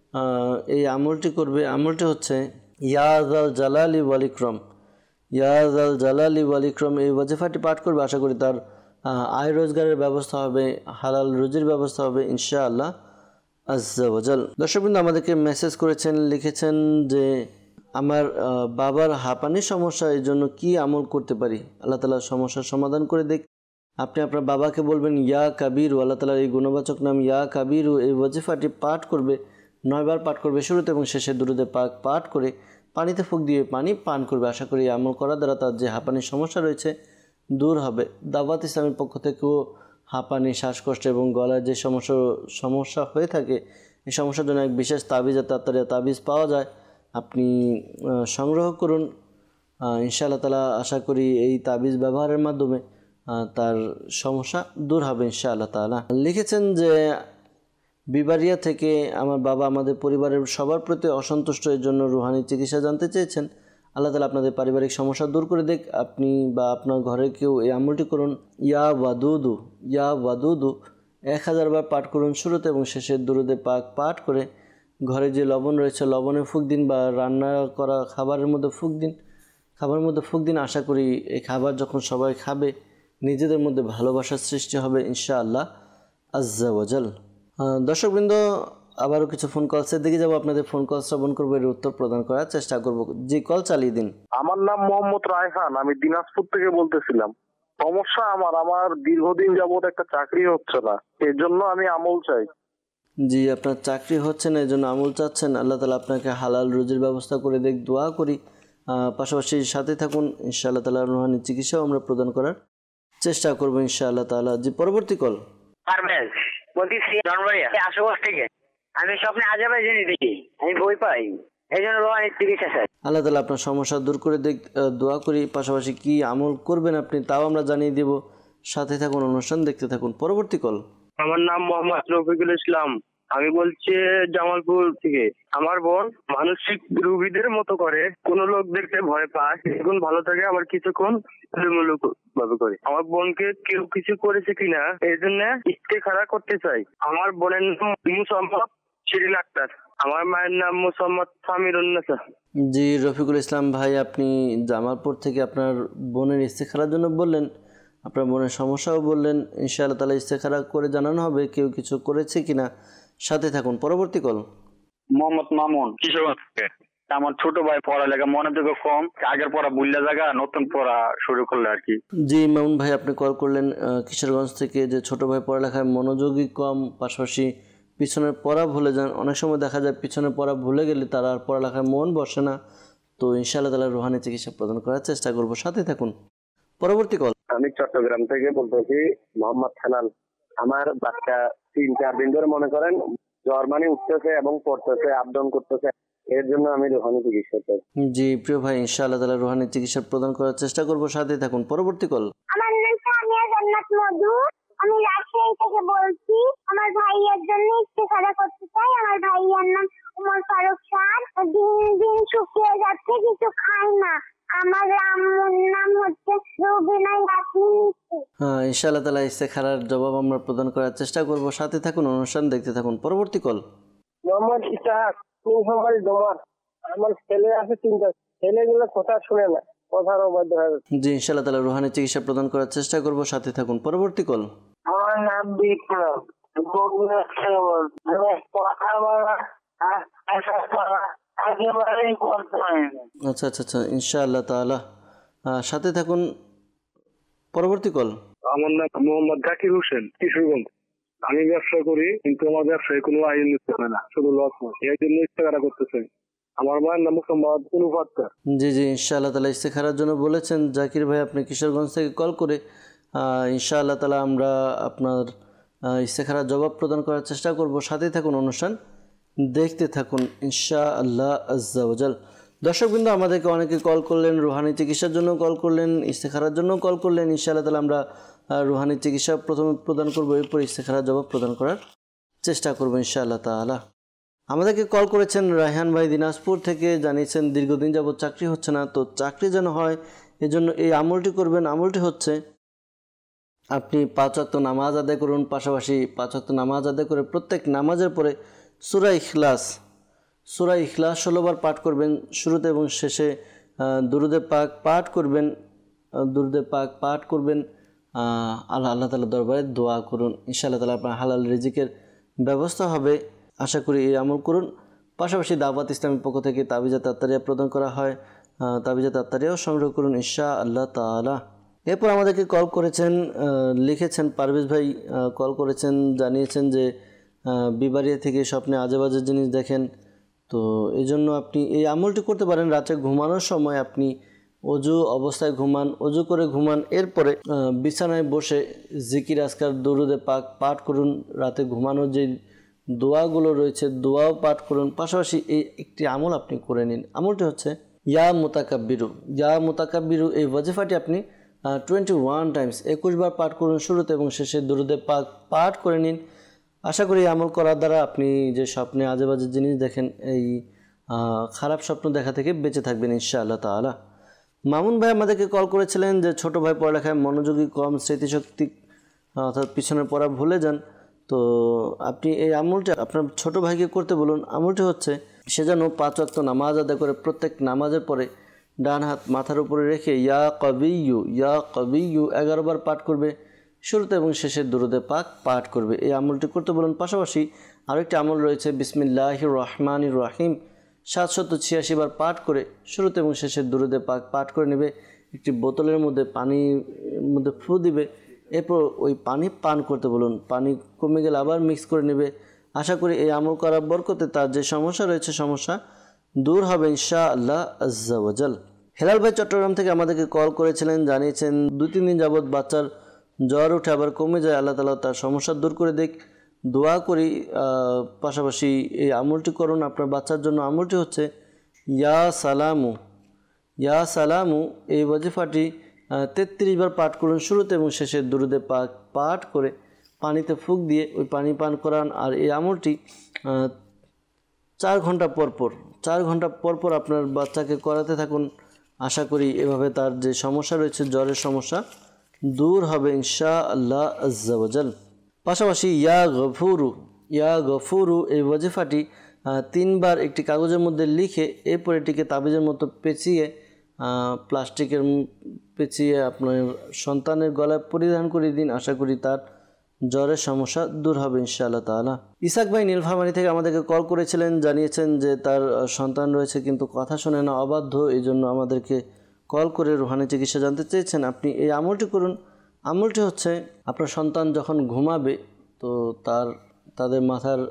এই আমলটি করবে। আমলটি হচ্ছে ইয়াদ আল জালালি ওয়াল ইকরম, ইয়াদ আল জালালি ওয়াল ইকরম এই ওয়াজিফাটি পাঠ করবে। আশা করি তার আয় রোজগারের ব্যবস্থা হবে, হালাল রুজির ব্যবস্থা হবে ইনশাআল্লাহ আজ্জা ওয়াজাল। দর্শকবৃন্দ আমাদেরকে মেসেজ করেছেন, লিখেছেন যে আমার বাবার হাঁপানির সমস্যা, এই জন্য কী আমল করতে পারি, আল্লাহ তালার সমস্যার সমাধান করে দেখ। আপনি আপনার বাবাকে বলবেন ইয়া কাবিরু, আল্লাহ তালার এই গুণবাচক নাম ইয়া কাবিরু এই ওয়াজিফাটি পাঠ করবে, নয়বার পাঠ করবে, শুরুতে এবং শেষে দুরুদে পাক পাঠ করে পানিতে ফুঁক দিয়ে পানি পান করবে। আশা করি এই আমল করার দ্বারা তার যে হাঁপানির সমস্যা রয়েছে দূর হবে। দাওয়াত ইসলামের পক্ষ থেকেও হাঁপানি, শ্বাসকষ্ট এবং গলার যে সমস্যা সমস্যা হয়ে থাকে এই সমস্যার জন্য এক বিশেষ তাবিজ, তাড়াতাড়ি তাবিজ পাওয়া যায়, আপনি সংগ্রহ করুন ইনশাআল্লাহ তালা। আশা করি এই তাবিজ ব্যবহারের মাধ্যমে তার সমস্যা দূর হবে ইনশাআল্লাহ তাআলা। লিখেছেন যে বিবারিয়া থেকে আমার বাবা আমাদের পরিবারের সবার প্রতি অসন্তুষ্ট, এর জন্য রুহানি চিকিৎসা জানতে চেয়েছেন। আল্লাহ তালা আপনাদের পারিবারিক সমস্যা দূর করে দেখ। আপনি বা আপনার ঘরের কেউ এই আমলটি করুন, ইয়া ওয়াদুদু, ইয়া ওয়াদুদু এক হাজার বার পাঠ করুন, শুরুতে এবং শেষে দুরুদে পাক পাঠ করে ঘরে যে লবণ রয়েছে লবণে ফুঁক দিন, বা রান্না করা খাবারের মধ্যে ফুঁক দিন, খাবারের মধ্যে ফুঁক দিন। আশা করি এই খাবার যখন সবাই খাবে নিজেদের মধ্যে ভালোবাসার সৃষ্টি হবে ইনশাআল্লাহ আজ্জা ওয়াজাল। দর্শকবৃন্দ আবারও কিছু ফোন কলসের দিকে যাবো, আপনাদের ফোন কল শ্রবণ করবো, এর উত্তর প্রদান করার চেষ্টা করবো। জি, কল চালিয়ে দিন। আমার নাম মোহাম্মদ রায়হান, আমি দিনাজপুর থেকে বলতেছিলাম। সমস্যা আমার আমার দীর্ঘদিন যাবত একটা চাকরি হচ্ছে না, এর জন্য আমি আমল চাই। জি, আপনার চাকরি হচ্ছে না, এই জন্য আমল চাচ্ছেন। আল্লাহ তালা আপনাকে হালাল রুজির ব্যবস্থা করে দেখ, দোয়া করি। পাশাপাশি সাথে থাকুন, ইনশাআল্লাহ তালা রুহানি চিকিৎসাও আমরা প্রদান করার চেষ্টা করবো ইনশাআল্লাহ তালা। জি, পরবর্তী কল। আশুগঞ্জ থেকে আমি স্বপ্নে আজাবে জিনিস দেখি, আমি বই পাই, এই জন্য রুহানি চিকিৎসা চাই। আল্লাহ তালা আপনার সমস্যা দূর করে দেখ, দোয়া করি। পাশাপাশি কি আমল করবেন আপনি তাও আমরা জানিয়ে দেব। সাথে থাকুন, অনুষ্ঠান দেখতে থাকুন। পরবর্তী কল। আমার নাম মোহাম্মদ রফিকুল ইসলাম, আমি বলছি জামালপুর থেকে। আমার বোন মানসিক রোগীদের মতো করে, কোন লোকদেরকে ভয় পায়, কিছুক্ষণ ভালো থাকে আবার কিছুক্ষণ ভাবে করে। আমার বোনকে কেউ কিছু করেছে কিনা এই জন্য ইস্তেখারা করতে চাই। আমার বোনের নাম মুসাম্মদ শিরিন আক্তার, আমার মায়ের নাম মুসাম্মদ সামিরুন্নেসা। জি, রফিকুল ইসলাম ভাই, আপনি জামালপুর থেকে আপনার বোনের ইস্তেখারার জন্য বললেন, আপনার বোনের সমস্যাও বললেন। ইনশাআল্লাহ তাআলা ইস্তেখারা করে জানানো হবে কেউ কিছু করেছে কিনা। সাথে থাকুন। পরবর্তী কল। মোহাম্মদ মামুন, কিশোরগঞ্জ থেকে। আমার ছোট ভাই পড়ালেখা মনোযোগ কম, আগের পড়া ভুললে জায়গা নতুন পড়া শুরু করলে আর কি। জি মামুন ভাই, আপনি কল করলেন কিশোরগঞ্জ থেকে, যে ছোট ভাই পড়ালেখায় মনোযোগী কম, পাশাপাশি পিছনের পড়া ভুলে যান। অনেক সময় দেখা যায় পিছনের পড়া ভুলে গেলে তারা আর পড়ালেখায় মন বসে না। তো ইনশাআল্লাহ তাআলা রুহানি চিকিৎসা প্রদান করার চেষ্টা করব, সাথে থাকুন। পরবর্তী কল। আমি চট্টগ্রাম থেকে বলতেছি, মোহাম্মদ হানান। আমার বাচ্চা তিন চার দিন ধরে মনে করেন জ্বর মানে উঠতেছে এবং পড়তেছে, আপ ডাউন করতেছে, এর জন্য আমি রুহানি চিকিৎসা চাই। জি প্রিয় ভাই, ইনশাআল্লাহ তাআলা রুহানি চিকিৎসা প্রদান করার চেষ্টা করব, সাথে থাকুন। পরবর্তী কল। আমার নাম সামিয়া জান্নাত মধু, আমি রাজশাহী থেকে বলছি। আমার ভাইয়ের জন্য ইস্তেখারা করতে চাই। আমার ভাইয়ের নাম উমর ফারুক খান। দিন দিন শুকিয়ে যাচ্ছে, কিছু খায় না। আমার আম্মুর নাম হচ্ছে রুবিনা ইয়াসমিন। হ্যাঁ, ইনশাআল্লাহ তাআলা ইস্তেখারার জবাব আমরা প্রদান করার চেষ্টা করব, সাথে থাকুন, অনুষ্ঠান দেখতে থাকুন। পরবর্তী কল। মোহাম্মদ ইসহাক মোহাম্মদ ডোমার। আমার ছেলে আছে তিনটা, ছেলেগুলো কথা শুনে না, কথার অবাধ্য হয়ে যাচ্ছে। জি ইনশাআল্লাহ তাআলা রুহানি চিকিৎসা প্রদান করার চেষ্টা করব, সাথে থাকুন। পরবর্তী কল। আমার নাম বিক্রম। আচ্ছা আচ্ছা আচ্ছা ইনশাআল্লাহ তাআলা, সাথে থাকুন। পরবর্তী কল। আমার নাম মোহাম্মদ জাকির হোসেন, কিশোরগঞ্জ। আমি ব্যবসা করি, কিন্তু আমার ব্যবসায় কোনো আয় নিতে হয় না, শুধু লস হয়, এই জন্য ইস্তেখারা করতেছে। আমার মায়ের নাম মোহাম্মদ অনুপ আক্তার। জি জি ইনশাআল্লাহ তাআলা ইস্তেখারার জন্য বলেছেন জাকির ভাই, আপনি কিশোরগঞ্জ থেকে কল করে। ইনশাআল্লাহ তাআলা আমরা আপনার ইস্তেখারার জবাব প্রদান করার চেষ্টা করব, সাথে থাকুন, অনুষ্ঠান দেখতে থাকুন ইনশাআল্লাহ আজ্জা ওয়াজাল। দর্শকবৃন্দ, আমাদেরকে অনেকে কল করলেন, রুহানি চিকিৎসার জন্য কল করলেন, ইস্তেখারার জন্য কল করলেন। ইনশাআল্লাহ তাআলা আমরা রুহানি চিকিৎসা প্রথমে প্রদান করব, এরপর ইস্তেখারার জবাব প্রদান করার চেষ্টা করব ইনশাআল্লাহ তাআলা। আমাদেরকে কল করেছেন রায়হান ভাই দিনাজপুর থেকে, জানিয়েছেন দীর্ঘদিন যাবত চাকরি হচ্ছে না, তো চাকরি যেন হয় এজন্য এই আমলটি করবেন। আমলটি হচ্ছে আপনি পাঁচ ওয়াক্ত নামাজ আদায় করুন, পাশাপাশি পাঁচ ওয়াক্ত নামাজ আদায় করে প্রত্যেক নামাজের পরে সূরা ইখলাস সূরা ইখলাস ষোলোবার পাঠ করবেন, শুরুতে এবং শেষে দুরুদে পাক পাঠ করবেন, দুরুদে পাক পাঠ করবেন। আল্লাহ আল্লাহ তাআলার দরবারে দোয়া করুন, ইনশাআল্লাহ তাআলা আপনার হালাল রিজিকের ব্যবস্থা হবে। আশা করি এই আমল করুন। পাশাপাশি দাওয়াত ইসলামের পক্ষ থেকে তাবিজাত আত্তারিয়া প্রদান করা হয়, তাবিজাত আত্তারিয়াও সংগ্রহ করুন ইনশাআল্লাহ তাআলা। এরপর আমাদেরকে কল করেছেন, লিখেছেন পারভেজ ভাই কল করেছেন, জানিয়েছেন যে বিবাড়িয়া থেকে স্বপ্নে আজেবাজে জিনিস দেখেন। তো এই জন্য আপনি এই আমলটি করতে পারেন। রাতে ঘুমানোর সময় আপনি অজু অবস্থায় ঘুমান, অজু করে ঘুমান, এরপরে বিছানায় বসে জিকির আজকার দরুদে পাক পাঠ করুন। রাতে ঘুমানোর যে দোয়াগুলো রয়েছে দোয়াও পাঠ করুন। পাশাপাশি এই একটি আমল আপনি করে নিন। আমলটি হচ্ছে ইয়া মুতাকাব্বিরু। ইয়া মুতাকাব্বিরু এই ওয়াজিফাটি আপনি টোয়েন্টি ওয়ান টাইমস একুশ বার পাঠ করুন, শুরুতে এবং শেষে দরুদে পাক পাঠ করে নিন। আশা করি আমল করার দ্বারা আপনি যে স্বপ্নে আজেবাজে জিনিস দেখেন, এই খারাপ স্বপ্ন দেখা থেকে বেঁচে থাকবেন ইনশাআল্লাহ তাআলা। মামুন ভাই আমাদেরকে কল করেছিলেন যে ছোট ভাই পড়ালেখায় মনোযোগী কম, স্মৃতিশক্তি অর্থাৎ পিছনে পড়া ভুলে যান। তো আপনি এই আমলটি আপনার ছোট ভাইকে করতে বলুন। আমলটি হচ্ছে সে যেন পাঁচ ওয়াক্ত নামাজ আদায় করে প্রত্যেক নামাজের পরে ডান হাত মাথার উপরে রেখে ইয়া কবিয়্যু ইয়া কবিয়্যু এগারো বার পাঠ করবে, শুরুতে এবং শেষে দুরুদে পাক পাঠ করবে। এই আমলটি করতে বলুন। পাশাপাশি আরেকটি আমল রয়েছে বিসমিল্লাহির রহমানির রহিম সাতশত ছিয়াশি বার পাঠ করে শুরুতে এবং শেষে দুরুদে পাক পাঠ করে নেবে। একটি বোতলের মধ্যে পানির মধ্যে ফু দিবে, এরপর ওই পানি পান করতে বলুন। পানি কমে গেলে আবার মিক্স করে নেবে। আশা করি এই আমল করার বরকতে তার যে সমস্যা রয়েছে সমস্যা দূর হবে ইনশাআল্লাহ আজ্জা ওয়াজাল। হেলাল ভাই চট্টগ্রাম থেকে আমাদেরকে কল করেছিলেন, জানিয়েছেন দুই তিন দিন যাবৎ বাচ্চার জ্বর উঠে আবার কমে যায়, আল্লাহ তাআলা তার সমস্যা দূর করে দিক, দোয়া করি। পাশাপাশি এই আমলটি করুন আপনার বাচ্চার জন্য। আমলটি হচ্ছে ইয়া সালামু ইয়া সালামু এই ওয়াজিফাটি তেত্রিশ বার পাঠ করুন, শুরুতে এবং শেষে দুরুদে পাক পাঠ করে পানিতে ফুঁক দিয়ে ওই পানি পান করান। আর এই আমলটি চার ঘন্টা পরপর চার ঘন্টা পরপর আপনার বাচ্চাকে করাতে থাকুন। আশা করি এভাবে তার যে সমস্যা রয়েছে জ্বরের সমস্যা দূর হবে ইনশাআল্লাহ আজ্জা ওয়াজাল। পাশাপাশি ইয়া গফুরু ইয়া গফুরু এই ওয়াজিফাটি তিনবার একটি কাগজের মধ্যে লিখে এরপর এটিকে তাবিজের মতো পেঁচিয়ে প্লাস্টিকের পেঁচিয়ে আপনার সন্তানের গলায় পরিধান করে দিন। আশা করি তার জ্বরের সমস্যা দূর হবে ইনশাআল্লাহ তাআলা। ইসাক ভাই নীলফামারী থেকে আমাদেরকে কল করেছিলেন, জানিয়েছেন যে তার সন্তান রয়েছে কিন্তু কথা শোনে না, অবাধ্য, এই জন্য আমাদেরকে কল করে রুহানি চিকিৎসা জানতে চেয়েছেন। আপনি এই আমলটি করুন। আমলটি হচ্ছে আপনার সন্তান যখন ঘুমাবে তো তার তাদের মাথার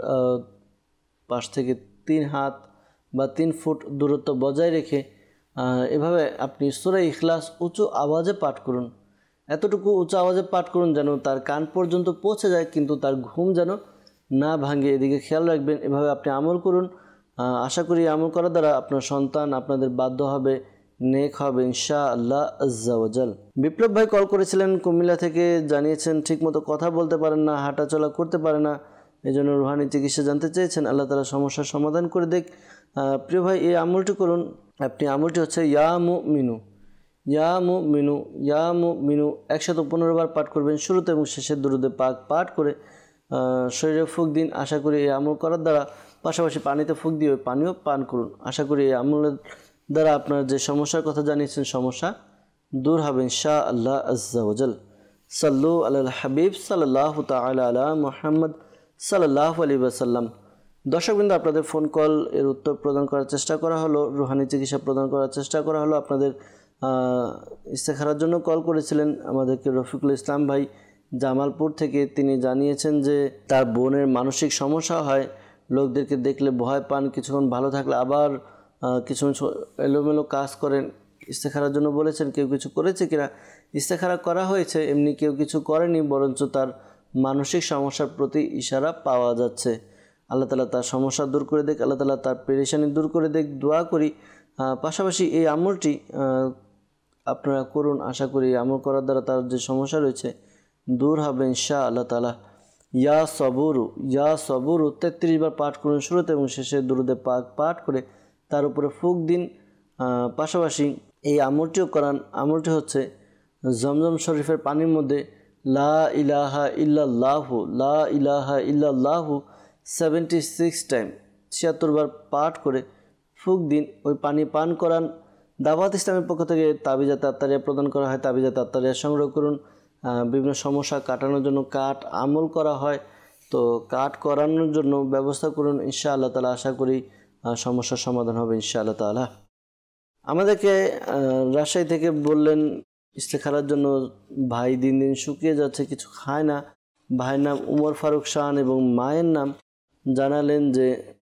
পাশ থেকে তিন হাত বা তিন ফুট দূরত্ব বজায় রেখে এভাবে আপনি সূরা ইখলাস উঁচু আওয়াজে পাঠ করুন। এতটুকু উঁচু আওয়াজে পাঠ করুন যেন তার কান পর্যন্ত পৌঁছে যায় কিন্তু তার ঘুম যেন না ভাঙে, এদিকে খেয়াল রাখবেন। এভাবে আপনি আমল করুন। আশা করি আমল করার দ্বারা আপনার সন্তান আপনাদের বাধ্য হবে, নেক হবে ইনশাআল্লাহ আজ্জা ওয়াজাল। বিপ্লব ভাই কল করেছিলেন কুমিল্লা থেকে, জানিয়েছেন ঠিকমতো কথা বলতে পারেন না, হাঁটাচলা করতে পারে না, এই জন্য রুহানি চিকিৎসা জানতে চেয়েছেন। আল্লাহ তাআলা সমস্যার সমাধান করে দেখ। প্রিয় ভাই এই আমলটি করুন। আপনি আমলটি হচ্ছে ইয়া মুমিনু, ইয়া মুমিনু, ইয়া মুমিনু একসাথে পনেরো বার পাঠ করবেন। শুরুতে এবং শেষের দুরূদে পাক পাঠ করে শরীরে ফুঁক দিন। আশা করি এই আমল করার দ্বারা, পাশাপাশি পানিতে ফুঁক দিয়ে ওই পানিও পান করুন। আশা করি এই আমলের দ্বারা আপনার যে সমস্যার কথা জানিয়েছেন সমস্যা দূর হবে ইনশাআল্লাহ আজ্জা ওয়াজাল। সাল্লু আলাল হাবিব সাল্লাল্লাহু তাআলা আলা মুহাম্মদ সাল্লাল্লাহু আলাইহি ওয়াসাল্লাম। দর্শকবৃন্দ, আপনাদের ফোন কল এর উত্তর প্রদান করার চেষ্টা করা হলো, রুহানি চিকিৎসা প্রদান করার চেষ্টা করা হলো। আপনাদের ইস্তেখারার জন্য কল করেছিলেন আমাদেরকে রফিকুল ইসলাম ভাই জামালপুর থেকে। তিনি জানিয়েছেন যে তার বোনের মানসিক সমস্যা হয়, লোকদেরকে দেখলে ভয় পান, কিছুক্ষণ ভালো থাকলে আবার কিছুক্ষণ এলোমেলো কাজ করেন। ইস্তেখারার জন্য বলেছেন, কেউ কিছু করেছে কিনা। ইস্তেখারা করা হয়েছে, এমনি কেউ কিছু করেনি, বরঞ্চ তার মানসিক সমস্যার প্রতি ইশারা পাওয়া যাচ্ছে। আল্লাহ তাআলা তার সমস্যা দূর করে দেখ, আল্লাহ তাআলা তার পেরেশানি দূর করে দেখ, দোয়া করি। পাশাপাশি এই আমলটি আপনারা করুন। আশা করি আমল করার দ্বারা তার যে সমস্যা রয়েছে দূর হবে ইনশাআল্লাহ তাআলা। ইয়া সবুরু, ইয়া সবুরু তেত্রিশ বার পাঠ করুন শুরুতে এবং শেষে দুরূদে পাক পাঠ করে তার উপরে ফুঁক দিন। পাশাপাশি এই আমলটিও করান। আমলটি হচ্ছে জমজম শরীফের পানির মধ্যে লা ইলাহা ইল্লাল্লাহু, লা ইলাহা ইল্লাল্লাহু সেভেন্টি সিক্স টাইম ছিয়াত্তর বার পাঠ করে ফুঁক দিন, ওই পানি পান করান। দাওয়াত ইসলামের পক্ষ থেকে তাবিজাত আত্তারিয়া প্রদান করা হয়, তাবিজাত আত্তারিয়া সংগ্রহ করুন। বিভিন্ন সমস্যা কাটানোর জন্য কাঠ আমল করা হয়, তো কাঠ করানোর জন্য ব্যবস্থা করুন ইনশাআল্লাহ তাআলা। আশা করি সমস্যার সমাধান হবে ইনশাআল্লাহ তাআলা। আমাদেরকে রাজশাহী থেকে বললেন ইস্তেখারার জন্য ভাই দিন দিন শুকিয়ে যাচ্ছে, কিছু খায় না। ভাইয়ের নাম উমর ফারুক শান এবং মায়ের নাম জানালেন যে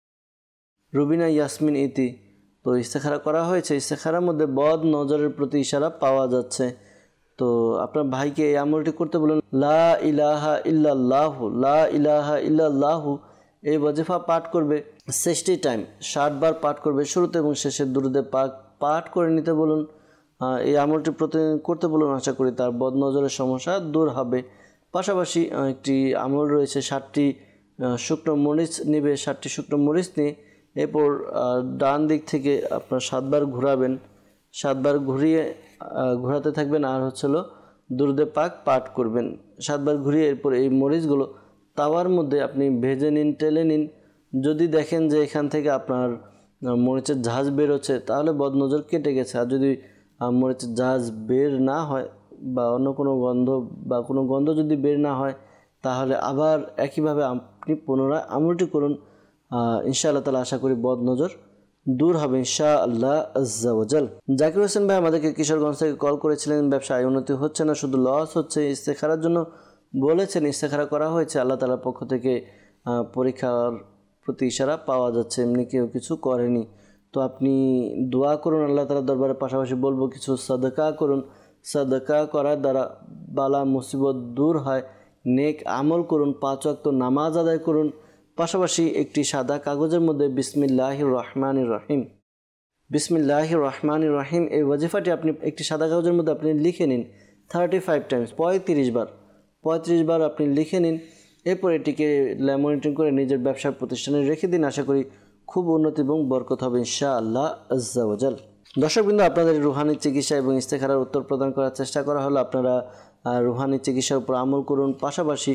রুবিনা ইয়াসমিন ইতি। তো ইস্তেখারা করা হয়েছে, ইস্তেখারার মধ্যে বদ নজরের প্রতি ইশারা পাওয়া যাচ্ছে। তো আপনার ভাইকে এই আমলটি করতে বলুন। লা ইলাহা ইল্লাল্লাহু, লা ইলাহা ইল্লাল্লাহু এই ওয়াজিফা পাঠ করবে ষাট টাইম, ষাট বার পাঠ করবে শুরুতে এবং শেষে দুরূদে পাক পাঠ করে নিতে বলুন। এই আমলটি প্রতিদিন করতে বলুন। আশা করি তার বদ নজরের সমস্যা দূর হবে। পাশাপাশি একটি আমল রয়েছে, ষাটটি শুকনো মরিচ নেবে, ষাটটি শুকনো মরিচ নিয়ে এরপর ডান দিক থেকে আপনার সাতবার ঘোরাবেন, সাতবার ঘুরিয়ে ঘোরাতে থাকবেন আর হচ্ছিল দুরূদে পাক পাঠ করবেন। সাতবার ঘুরিয়ে এরপর এই মরিচগুলো তাওয়ার মধ্যে আপনি ভেজে নিন, টেলে নিন। যদি দেখেন যে এখান থেকে আপনার মরিচের ঝাঁজ বেরোচ্ছে তাহলে বদনজর কেটে গেছে। আর যদি মরিচের ঝাঁজ বের না হয় বা অন্য কোনো গন্ধ বা কোনো গন্ধ যদি বের না হয় তাহলে আবার একইভাবে আপনি পুনরায় আমলটি করুন। ইনশাআল্লাহ তাআলা আশা করি বদনজর দূর হবে ইনশাআল্লাহ আজ্জা ওয়াজাল। জাকির হোসেন ভাই আমাদেরকে কিশোরগঞ্জ থেকে কল করেছিলেন, ব্যবসায় উন্নতি হচ্ছে না, শুধু লস হচ্ছে। ইস্তেখারার জন্য বলেছেন, ইস্তেখারা করা হয়েছে, আল্লাহ তাআলার পক্ষ থেকে পরীক্ষার প্রতি ইশারা পাওয়া যাচ্ছে, এমনি কেউ কিছু করেনি। তো আপনি দোয়া করুন আল্লাহ তাআলার দরবারে। পাশাপাশি বলবো কিছু সাদকা করুন। সাদকা করার দ্বারা বালা মুসিবত দূর হয়। নেক আমল করুন, পাঁচ ওয়াক্ত নামাজ আদায় করুন। পাশাপাশি একটি সাদা কাগজের মধ্যে বিসমিল্লাহির রহমানির রহিম, বিসমিল্লাহির রহমানির রহিম এই ওয়াজিফাটি আপনি একটি সাদা কাগজের মধ্যে আপনি লিখে নিন থার্টি ফাইভ টাইমস, পঁয়ত্রিশ বার পঁয়ত্রিশ বার আপনি লিখে নিন। এরপর এটিকে ল্যামিনেটিং করে নিজের ব্যবসার প্রতিষ্ঠানে রেখে দিন। আশা করি খুব উন্নতি এবং বরকত হবে ইনশাআল্লাহ আজ্জা ওয়াজাল। দর্শকবৃন্দ, আপনাদের রুহানি চিকিৎসা এবং ইস্তেখারার উত্তর প্রদান করার চেষ্টা করা হলো। আপনারা রুহানি চিকিৎসার উপর আমল করুন, পাশাপাশি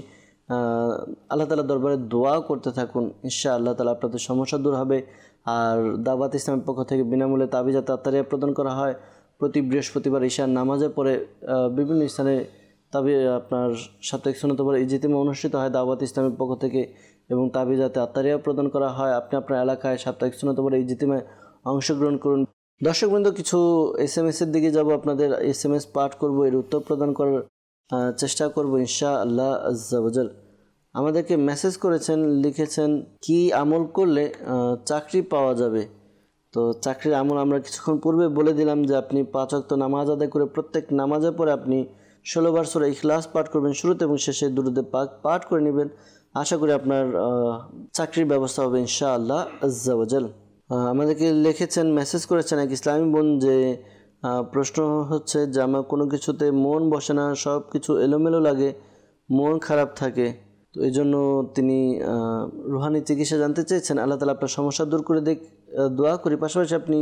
আল্লাহ তাআলার দরবারে দোয়াও করতে থাকুন। ইনশাআল্লাহ তাআলা আপনাদের সমস্যা দূর হবে। আর দাওয়াত ইসলামের পক্ষ থেকে বিনামূল্যে তাবিজাত আত্তারিয়া প্রদান করা হয়। প্রতি বৃহস্পতিবার ঈশার নামাজের পরে বিভিন্ন স্থানে তবে আপনার সাপ্তাহিক সুন্নত পড়ার ইজতিমা অনুষ্ঠিত হয় দাওয়াত ইসলামের পক্ষ থেকে এবং তাবিজাতে আত্মারিয়া প্রদান করা হয়। আপনি আপনার এলাকায় সাপ্তাহিক সুন্নত পড়ার ইজতিমায় অংশগ্রহণ করুন। দর্শকবৃন্দ, কিছু এস এম এসের দিকে যাব, আপনাদের এস এম এস পাঠ করব, এর উত্তর প্রদান করার চেষ্টা করব ইনশাআল্লাহ আজ্জা ওয়াজাল। আমাদেরকে মেসেজ করেছেন, লিখেছেন কি আমল করলে চাকরি পাওয়া যাবে। তো চাকরির আমল আমরা কিছুক্ষণ পূর্বে বলে দিলাম যে আপনি পাঁচ ওয়াক্ত নামাজ আদায় করে প্রত্যেক নামাজের পরে আপনি ষোলো বার সূরা ইখলাস পাঠ করবেন, শুরুতে এবং শেষে দুরূদে পাক পাঠ করে নেবেন। আশা করি আপনার চাকরির ব্যবস্থা হবে ইনশাআল্লাহ আজ্জা ওয়াজাল। আমাদেরকে লিখেছেন, মেসেজ করেছেন এক ইসলামী বোন যে প্রশ্ন হচ্ছে যে আমার কোনো কিছুতে মন বসে না, সব কিছু এলোমেলো লাগে, মন খারাপ থাকে। তো এই জন্য তিনি রুহানি চিকিৎসা জানতে চেয়েছেন। আল্লাহ তাআলা আপনার সমস্যা দূর করে দেখ, দোয়া করি। পাশাপাশি আপনি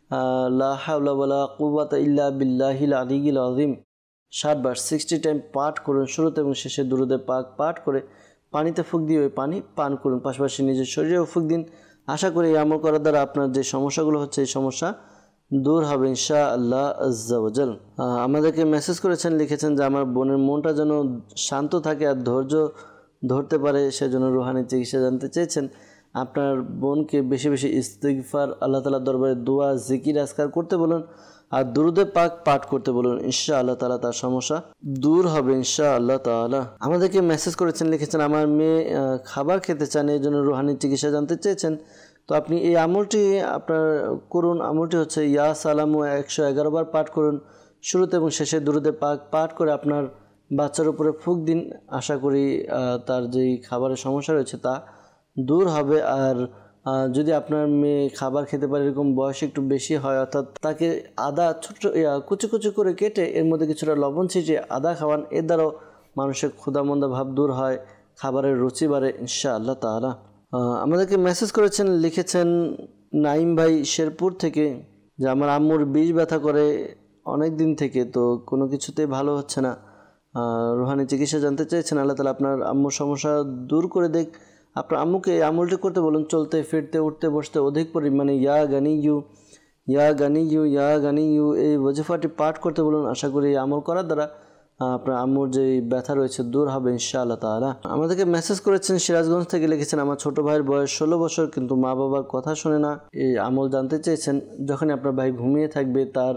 লা হাওলা ওয়ালা কুওয়াতা ইল্লা বিল্লাহিল আলিয়্যিল আযীম ষাট বার সিক্সটি টাইম পাঠ করুন, শুরুতে এবং শেষে দুরূদে পাক পাঠ করে পানিতে ফুঁক দিয়ে ওই পানি পান করুন। পাশাপাশি নিজের শরীরেও ফুঁক দিন। আশা করি এই আমল করার দ্বারা আপনার যে সমস্যাগুলো হচ্ছে এই সমস্যা দূর হবে ইনশাআল্লাহ আজ্জা ওয়াজাল। আমাদেরকে মেসেজ করেছেন, লিখেছেন যে আমার বোনের মনটা যেন শান্ত থাকে আর ধৈর্য ধরতে পারে, সেজন্য রুহানি চিকিৎসা জানতে চেয়েছেন। আপনার বোনকে বেশি বেশি ইস্তিগফার, আল্লাহ তাআলার দরবারে দোয়া, জিকির, আজকার করতে বলুন আর দুরূদে পাক পাঠ করতে বলুন। ইনশাআল্লাহ তাআলা তার সমস্যা দূর হবে ইনশাআল্লাহ তাআলা। আমাদেরকে মেসেজ করেছেন, লিখেছেন আমার মেয়ে খাবার খেতে চান, এই জন্য রুহানি চিকিৎসা জানতে চেয়েছেন। তো আপনি এই আমলটি আপনার করুন। আমলটি হচ্ছে ইয়া সালামু একশো এগারো বার পাঠ করুন, শুরুতে এবং শেষে দুরূদে পাক পাঠ করে আপনার বাচ্চার উপরে ফুঁক দিন। আশা করি তার যেই খাবারের সমস্যা রয়েছে তা দূর হবে। আর যদি আপনার মেয়ে খাবার খেতে পারে, এরকম বয়স একটু বেশি হয়, অর্থাৎ তাকে আদা ছোট কুচি কুচি করে কেটে এর মধ্যে কিছুটা লবণ ছিটিয়ে আদা খাওয়ান, এর দ্বারাও মানুষের ক্ষুধামন্দা ভাব দূর হয়, খাবারের রুচি বাড়ে ইনশাআল্লাহ তাআলা। আমাদেরকে মেসেজ করেছেন, লিখেছেন নাইম ভাই শেরপুর থেকে যে আমার আম্মুর বিষ ব্যথা করে অনেক দিন থেকে, তো কোনো কিছুতে ভালো হচ্ছে না, রুহানি চিকিৎসা জানতে চেয়েছেন। আল্লাহ তাআলা আপনার আম্মুর সমস্যা দূর করে দেখ। আপনার আম্মুকে এই আমলটি করতে বলুন, চলতে ফিরতে উঠতে বসতে অধিক পরিমাণে ইয়া গানিয়ু ইয়া গানিয়ু ইয়া গানিয়ু এই ওয়াজিফাটি পাঠ করতে বলুন। আশা করি এই আমল করার দ্বারা আপনার আম্মুর যে ব্যথা রয়েছে দূর হবে ইনশাআল্লাহ তাআলা। আমাদেরকে মেসেজ করেছেন সিরাজগঞ্জ থেকে, লিখেছেন আমার ছোট ভাইয়ের বয়স ষোলো বছর, কিন্তু মা বাবার কথা শোনে না। এই আমল জানতে চেয়েছেন, যখনই আপনার ভাই ঘুমিয়ে থাকবে তার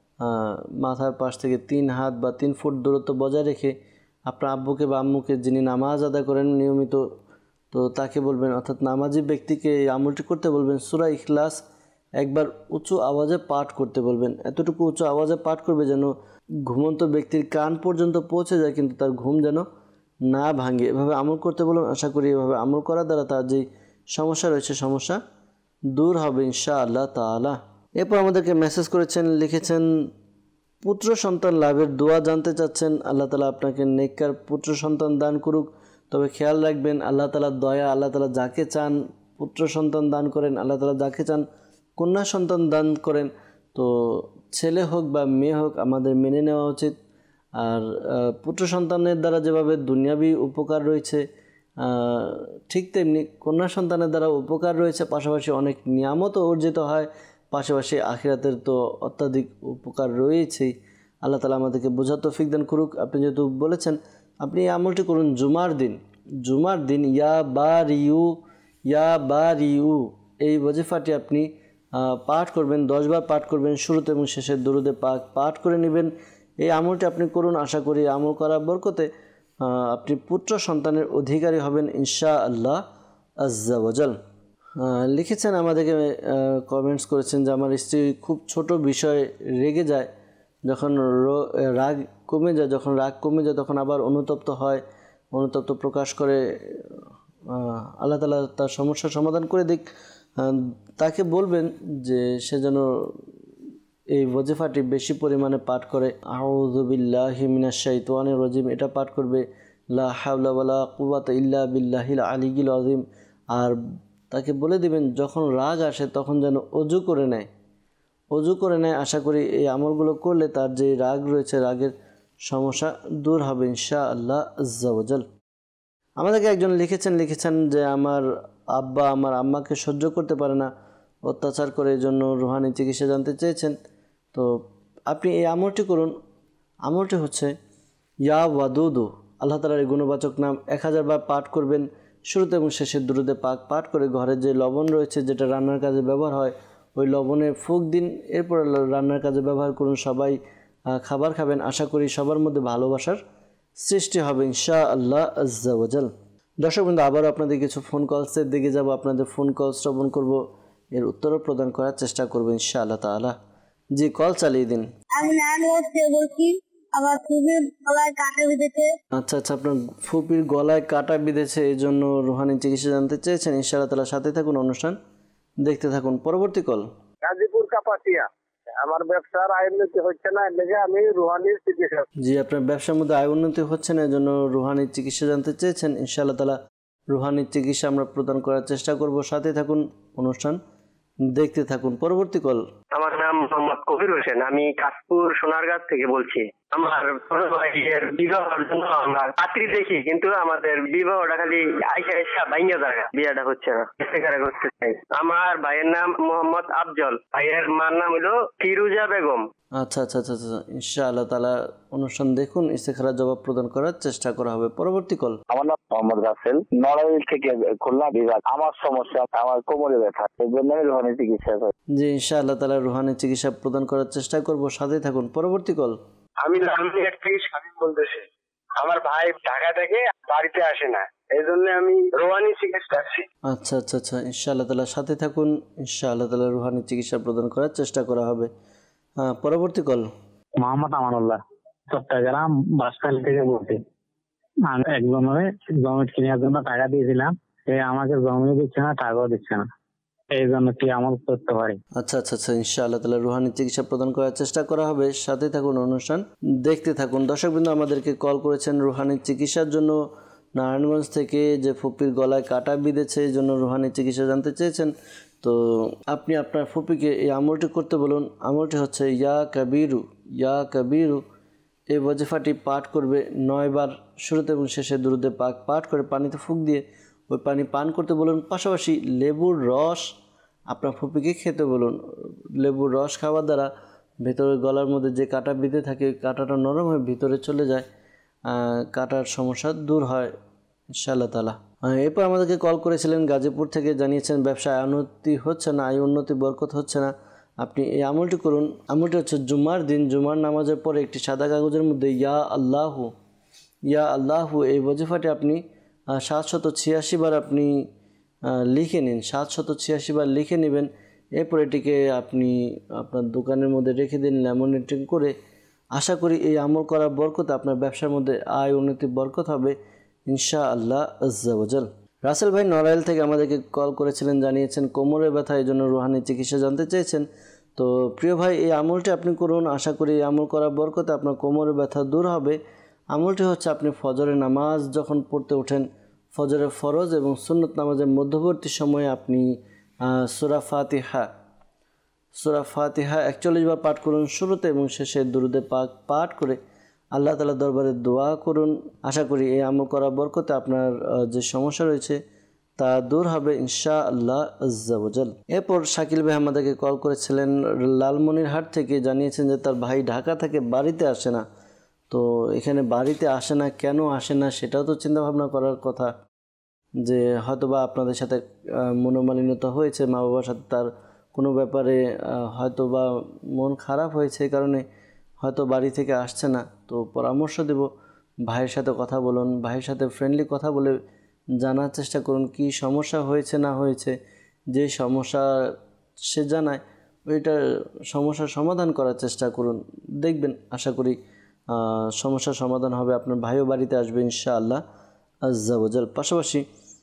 মাথার পাশ থেকে তিন হাত বা তিন ফুট দূরত্ব বজায় রেখে আপনার আব্বুকে বা আম্মুকে, যিনি নামাজ আদায় করেন নিয়মিত, তো তাকে বলবেন, অর্থাৎ নামাজি ব্যক্তিকে এই আমলটি করতে বলবেন। সূরা ইখলাস একবার উঁচু আওয়াজে পাঠ করতে বলবেন। এতটুকু উঁচু আওয়াজে পাঠ করবে যেন ঘুমন্ত ব্যক্তির কান পর্যন্ত পৌঁছে যায়, কিন্তু তার ঘুম যেন না ভাঙে। এভাবে আমল করতে বলুন। আশা করি এভাবে আমল করার দ্বারা তার যেই সমস্যা রয়েছে সমস্যা দূর হবে ইনশাআল্লাহ তাআলা। এরপর আমাদেরকে মেসেজ করেছেন, লিখেছেন পুত্র সন্তান লাভের দোয়া জানতে চাচ্ছেন। আল্লাহ তাআলা আপনাকে নেককার পুত্র সন্তান দান করুক। তবে খেয়াল রাখবেন, আল্লাহ তাআলার দয়া, আল্লাহ তাআলা যাকে চান পুত্র সন্তান দান করেন, আল্লাহ তাআলা যাকে চান কন্যা সন্তান দান করেন। তো ছেলে হোক বা মেয়ে হোক আমাদের মেনে নেওয়া উচিত। আর পুত্র সন্তানের দ্বারা যেভাবে দুনিয়াবি উপকার রয়েছে, ঠিক তেমনি কন্যা সন্তানের দ্বারা উপকার রয়েছে, পাশাপাশি অনেক নিয়ামতও অর্জিত হয়, পাশাপাশি আখিরাতের তো অত্যাধিক উপকার রয়েছেই। আল্লাহ তাআলা আমাদেরকে বোঝার তৌফিক দান করুক। আপনি যেহেতু বলেছেন, আপনি এই আমলটি করুন জুমার দিন। জুমার দিন ইয়া বারিউ ইয়া বারিউ এই ওয়াজিফাটি আপনি পাঠ করবেন, দশ বার পাঠ করবেন, শুরুতে এবং শেষে দুরূদে পাক পাঠ করে নেবেন। এই আমলটি আপনি করুন। আশা করি আমল করার বরকতে আপনি পুত্র সন্তানের অধিকারী হবেন ইনশাআল্লাহ আজ্জা ওয়াজাল। লিখেছেন, আমাদেরকে কমেন্টস করেছেন যে আমার স্ত্রী খুব ছোট বিষয়ে রেগে যায়, যখন রাগ কমে যায় যখন রাগ কমে যায় তখন আবার অনুতপ্ত হয়, অনুতপ্ত প্রকাশ করে। আল্লাহ তাআলা তার সমস্যার সমাধান করে দিক। তাকে বলবেন যে সে যেন এই ওয়াজিফাটি বেশি পরিমাণে পাঠ করে। আউযু বিল্লাহি মিনাশ শাইতানির রাজিম এটা পাঠ করবে, লা হাওলা ওয়ালা কুওয়াতা ইল্লা বিল্লাহিল আলিয়্যিল আযীম। আর তাকে বলে দিবেন যখন রাগ আসে তখন যেন অজু করে নেয়, অজু করে নেয়। আশা করি এই আমলগুলো করলে তার যে রাগ রয়েছে রাগের সমস্যা দূর হবে ইনশাআল্লাহ আজ্জা ওয়াজাল। আমাদেরকে একজন লিখেছেন লিখেছেন যে আমার আব্বা আমার আম্মাকে সহ্য করতে পারে না, অত্যাচার করে, এই জন্য রুহানি চিকিৎসা জানতে চেয়েছেন। তো আপনি এই আমলটি করুন। আমলটি হচ্ছে ইয়া ওয়াদুদু, আল্লাহ তাআলার এই গুণবাচক নাম এক হাজার বার পাঠ করবেন। শুরুতে এবং শেষে দুরুদে পাক পাঠ করে ঘরে যে লবণ রয়েছে যেটা রান্নার কাজে ব্যবহার হয় ওই লবণে ফুঁক দিন, এরপর রান্নার কাজে ব্যবহার করুন। সবাই খাবার খাবেন, আশা করি সবার মধ্যে ভালোবাসার সৃষ্টি হবে ইনশাআল্লাহ আজ্জা ওয়াজাল। দর্শক বন্ধু, আবারও আপনাদের কিছু ফোন কলসের দিকে যাব, আপনাদের ফোন কল শ্রবণ করব, এর উত্তরও প্রদান করার চেষ্টা করবো ইনশাআল্লাহ তাআলা। জি, কল চালিয়ে দিন। আমি নারায়ণগঞ্জ থেকে বলছি, আমার ফুপির গলায় কাটা বিঁধেছে। আচ্ছা আচ্ছা, আপনার ফুপির গলায় কাটা বিঁধেছে, এই জন্য রুহানি চিকিৎসা জানতে চেয়েছেন। ইনশাআল্লাহ তাআলা সাথে থাকুন, অনুষ্ঠান দেখতে থাকুন। পরবর্তী কল। গাজীপুর কাপাসিয়া, আমার ব্যবসার আয় উন্নতি হচ্ছে না, এর লেগে আমি রুহানির চিকিৎসা। জি, আপনার ব্যবসার মধ্যে আয় উন্নতি হচ্ছে না, এজন্য রুহানির চিকিৎসা জানতে চেয়েছেন। ইনশাআল্লাহ তাআলা রুহানির চিকিৎসা আমরা প্রদান করার চেষ্টা করব, সাথে থাকুন, অনুষ্ঠান দেখতে থাকুন। পরবর্তী কল। আমার নাম মোহাম্মদ কবির হোসেন, আমি কাশপুর সোনারগাঁ থেকে বলছি। আমার ছোট ভাইয়ের বিবাহের জন্য আমরা পাত্রী দেখি, কিন্তু আমাদের বিবাহটা খালি আইসা আইসা ভাইঙ্গা জায়গা, বিয়েটা হচ্ছে না, ইস্তেখারা করতে চাই। আমার ভাইয়ের নাম মোহাম্মদ আফজল, ভাইয়ের মার নাম হলো ফিরুজা বেগম। আচ্ছা আচ্ছা আচ্ছা আচ্ছা, ইনশাআল্লাহ তাআলা অনুষ্ঠান দেখুন, ইস্তেখারার জবাব প্রদান করার চেষ্টা করা হবে। পরবর্তী কল। আমার নাম মোহাম্মদ রাসেল, নড়াইল থেকে খুলনা বিভাগ। আমার সমস্যা, আমার কোমরে ব্যথা, এই জন্য আমি রুহানি চিকিৎসা করি। জি, ইনশাআল্লাহ তাআলা রুহানি চিকিৎসা প্রদান করার চেষ্টা করব, সাথে থাকুন। পরবর্তী কল। আমি লালমিয়ার থেকে স্বামী বলতেছি, আমার ভাই ঢাকা থেকে বাড়িতে আসে না, এই জন্য আমি রুহানি চিকিৎসা করছি। আচ্ছা আচ্ছা আচ্ছা, ইনশাআল্লাহ তাআলা সাথে থাকুন, ইনশাআল্লাহ তাআলা রুহানি চিকিৎসা প্রদান করার চেষ্টা করা হবে। হ্যাঁ, পরবর্তী কল। মোহাম্মদ আমানুল্লাহ, চট্টগ্রাম বাসখালী থেকে বলছি। আমি একজনের জমি কেনার জন্য টাকা দিয়েছিলাম, সে আমাকে জমিও দিচ্ছে না, টাকাও দিচ্ছে না, এই জন্য কি আমল করতে পারি? আচ্ছা আচ্ছা আচ্ছা, ইনশাআল্লাহ তাআলা রুহানি চিকিৎসা প্রদান করার চেষ্টা করা হবে, সাথে থাকুন, অনুষ্ঠান দেখতে থাকুন। দর্শকবৃন্দ আমাদেরকে কল করেছেন রুহানি চিকিৎসার জন্য নারায়ণগঞ্জ থেকে, যে ফুপির গলায় কাটা বিঁধেছে এই জন্য রুহানি চিকিৎসা জানতে চেয়েছেন। তো আপনি আপনার ফুপিকে এই আমলটি করতে বলুন। আমলটি হচ্ছে ইয়া কাবিরু, ইয়া কাবিরু, এই ওয়াজিফাটি পাঠ করবে নয় বার, শুরুতে এবং শেষে দুরুদে পাক পাঠ করে পানিতে ফুঁক দিয়ে ওই পানি পান করতে বলুন। পাশাপাশি লেবুর রস আপনার ফুপিকে খেতে বলুন। লেবুর রস খাওয়ার দ্বারা ভেতরে গলার মধ্যে যে কাটা বিঁধে থাকে কাটাটা নরম হয়ে ভিতরে চলে যায়, কাটার সমস্যা দূর হয় ইনশাআল্লাহ তাআলা। এরপর আমাদেরকে কল করেছিলেন গাজীপুর থেকে, জানিয়েছেন ব্যবসায় উন্নতি হচ্ছে না, আয় উন্নতি বরকত হচ্ছে না, আপনি এই আমলটি করুন। আমলটি হচ্ছে জুমার দিন জুমার নামাজের পরে একটি সাদা কাগজের মধ্যে ইয়া আল্লাহু, ইয়া আল্লাহু এই ওয়াজিফাটি আপনি সাতশত ছিয়াশি বার আপনি লিখে নিন, সাতশত ছিয়াশি বার লিখে নেবেন। এরপর এটিকে আপনি আপনার দোকানের মধ্যে রেখে দিন ল্যামিনেটিং করে। আশা করি এই আমল করার বরকতে আপনার ব্যবসার মধ্যে আয় উন্নতি বরকত হবে ইনশাআল্লাহ আজ্জা ওয়াজাল। রাসেল ভাই নড়াইল থেকে আমাদেরকে কল করেছিলেন, জানিয়েছেন কোমরে ব্যথা, এই জন্য রুহানি চিকিৎসা জানতে চেয়েছেন। তো প্রিয় ভাই, এই আমলটি আপনি করুন, আশা করি এই আমল করার বরকতে আপনার কোমরে ব্যথা দূর হবে। আমলটি হচ্ছে আপনি ফজরের নামাজ যখন পড়তে ওঠেন, ফজরের ফরজ এবং সুন্নত নামাজের মধ্যবর্তী সময়ে আপনি সূরা ফাতিহা সূরা ফাতিহা একচল্লিশ বার পাঠ করুন, শুরুতে এবং শেষে দুরুদে পাক পাঠ করে আল্লাহ তাআলার দরবারে দোয়া করুন। আশা করি এই আমল করার বরকতে আপনার যে সমস্যা রয়েছে তা দূর হবে ইনশাআল্লাহ আজ্জা ওয়াজাল। এরপর শাকিল ভাই আমাদেরকে কল করেছিলেন লালমনিরহাট থেকে, জানিয়েছেন যে তার ভাই ঢাকা থেকে বাড়িতে আসে না। তো এখানে বাড়িতে আসে না, কেন আসে না সেটাও তো চিন্তা ভাবনা করার কথা, যে হয়তোবা আপনাদের সাথে মনোমালিন্যতা হয়েছে, মা বাবার সাথে তার কোনো ব্যাপারে হয়তোবা মন খারাপ হয়েছে, এই কারণে হয়তো বাড়ি থেকে আসছে না। তো পরামর্শ দেব, ভাইয়ের সাথে কথা বলুন, ভাইয়ের সাথে ফ্রেন্ডলি কথা বলে জানার চেষ্টা করুন কি সমস্যা হয়েছে না হয়েছে। যে সমস্যা সে জানায় ওইটার সমস্যার সমাধান করার চেষ্টা করুন, দেখবেন আশা করি সমস্যার সমাধান হবে, আপনার ভাইও বাড়িতে আসবে ইনশাআল্লাহ আজ্জা ওয়াজাল। পাশাপাশি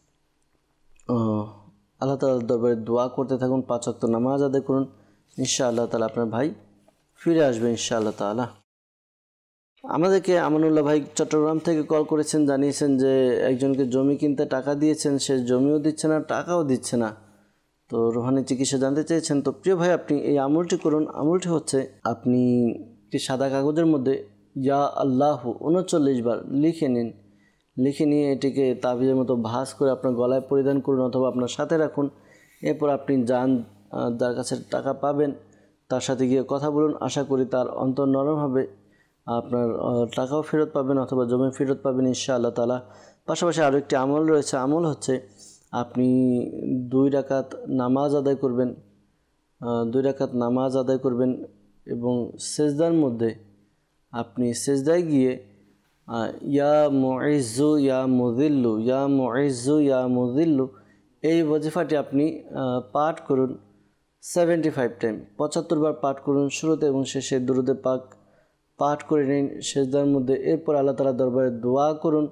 আল্লাহ তাআলার দরবারে দোয়া করতে থাকুন, পাঁচ ওয়াক্ত নামাজ আদায় করুন, ইনশাআল্লাহ তাআলা আপনার ভাই ফিরে আসবে ইনশাআল্লাহ তাআলা। আমাদেরকে আমানুল্লাহ ভাই চট্টগ্রাম থেকে কল করেছেন, জানিয়েছেন যে একজনকে জমি কিনতে টাকা দিয়েছেন, সে জমিও দিচ্ছে না, টাকাও দিচ্ছে না। তো রুহানি চিকিৎসা জানতে চেয়েছেন। তো প্রিয় ভাই, আপনি এই আমলটি করুন। আমলটি হচ্ছে আপনি একটি সাদা কাগজের মধ্যে ইয়া আল্লাহু উনচল্লিশ বার লিখে নিন, লিখে নিয়ে এটিকে তাবিজের মতো ভাঁজ করে আপনার গলায় পরিধান করুন অথবা আপনার সাথে রাখুন। এরপর আপনি যান, যার কাছে টাকা পাবেন তার সাথে গিয়ে কথা বলুন, আশা করি তার অন্তর নরম হবে, আপনার টাকাও ফেরত পাবেন অথবা জমি ফেরত পাবেন ইনশাআল্লাহ তাআলা। পাশাপাশি আরও একটি আমল রয়েছে, আমল হচ্ছে আপনি দুই রাকাত নামাজ আদায় করবেন, দুই রাকাত নামাজ আদায় করবেন এবং সেজদার মধ্যে আপনি সেজদায় গিয়ে ইয়া মুইজ্জু ইয়া মুযিল্লু ইয়া মুইজ্জু ইয়া মুযিল্লু এই ওয়াজিফাটি আপনি পাঠ করুন সেভেন্টি ফাইভ টাইম, পঁচাত্তর বার পাঠ করুন শুরুতে এবং শেষে দুরুদে পাক পাঠ করে নিন সেজদার মধ্যে। এরপর আল্লাহ তাআলার দরবারে দোয়া করুন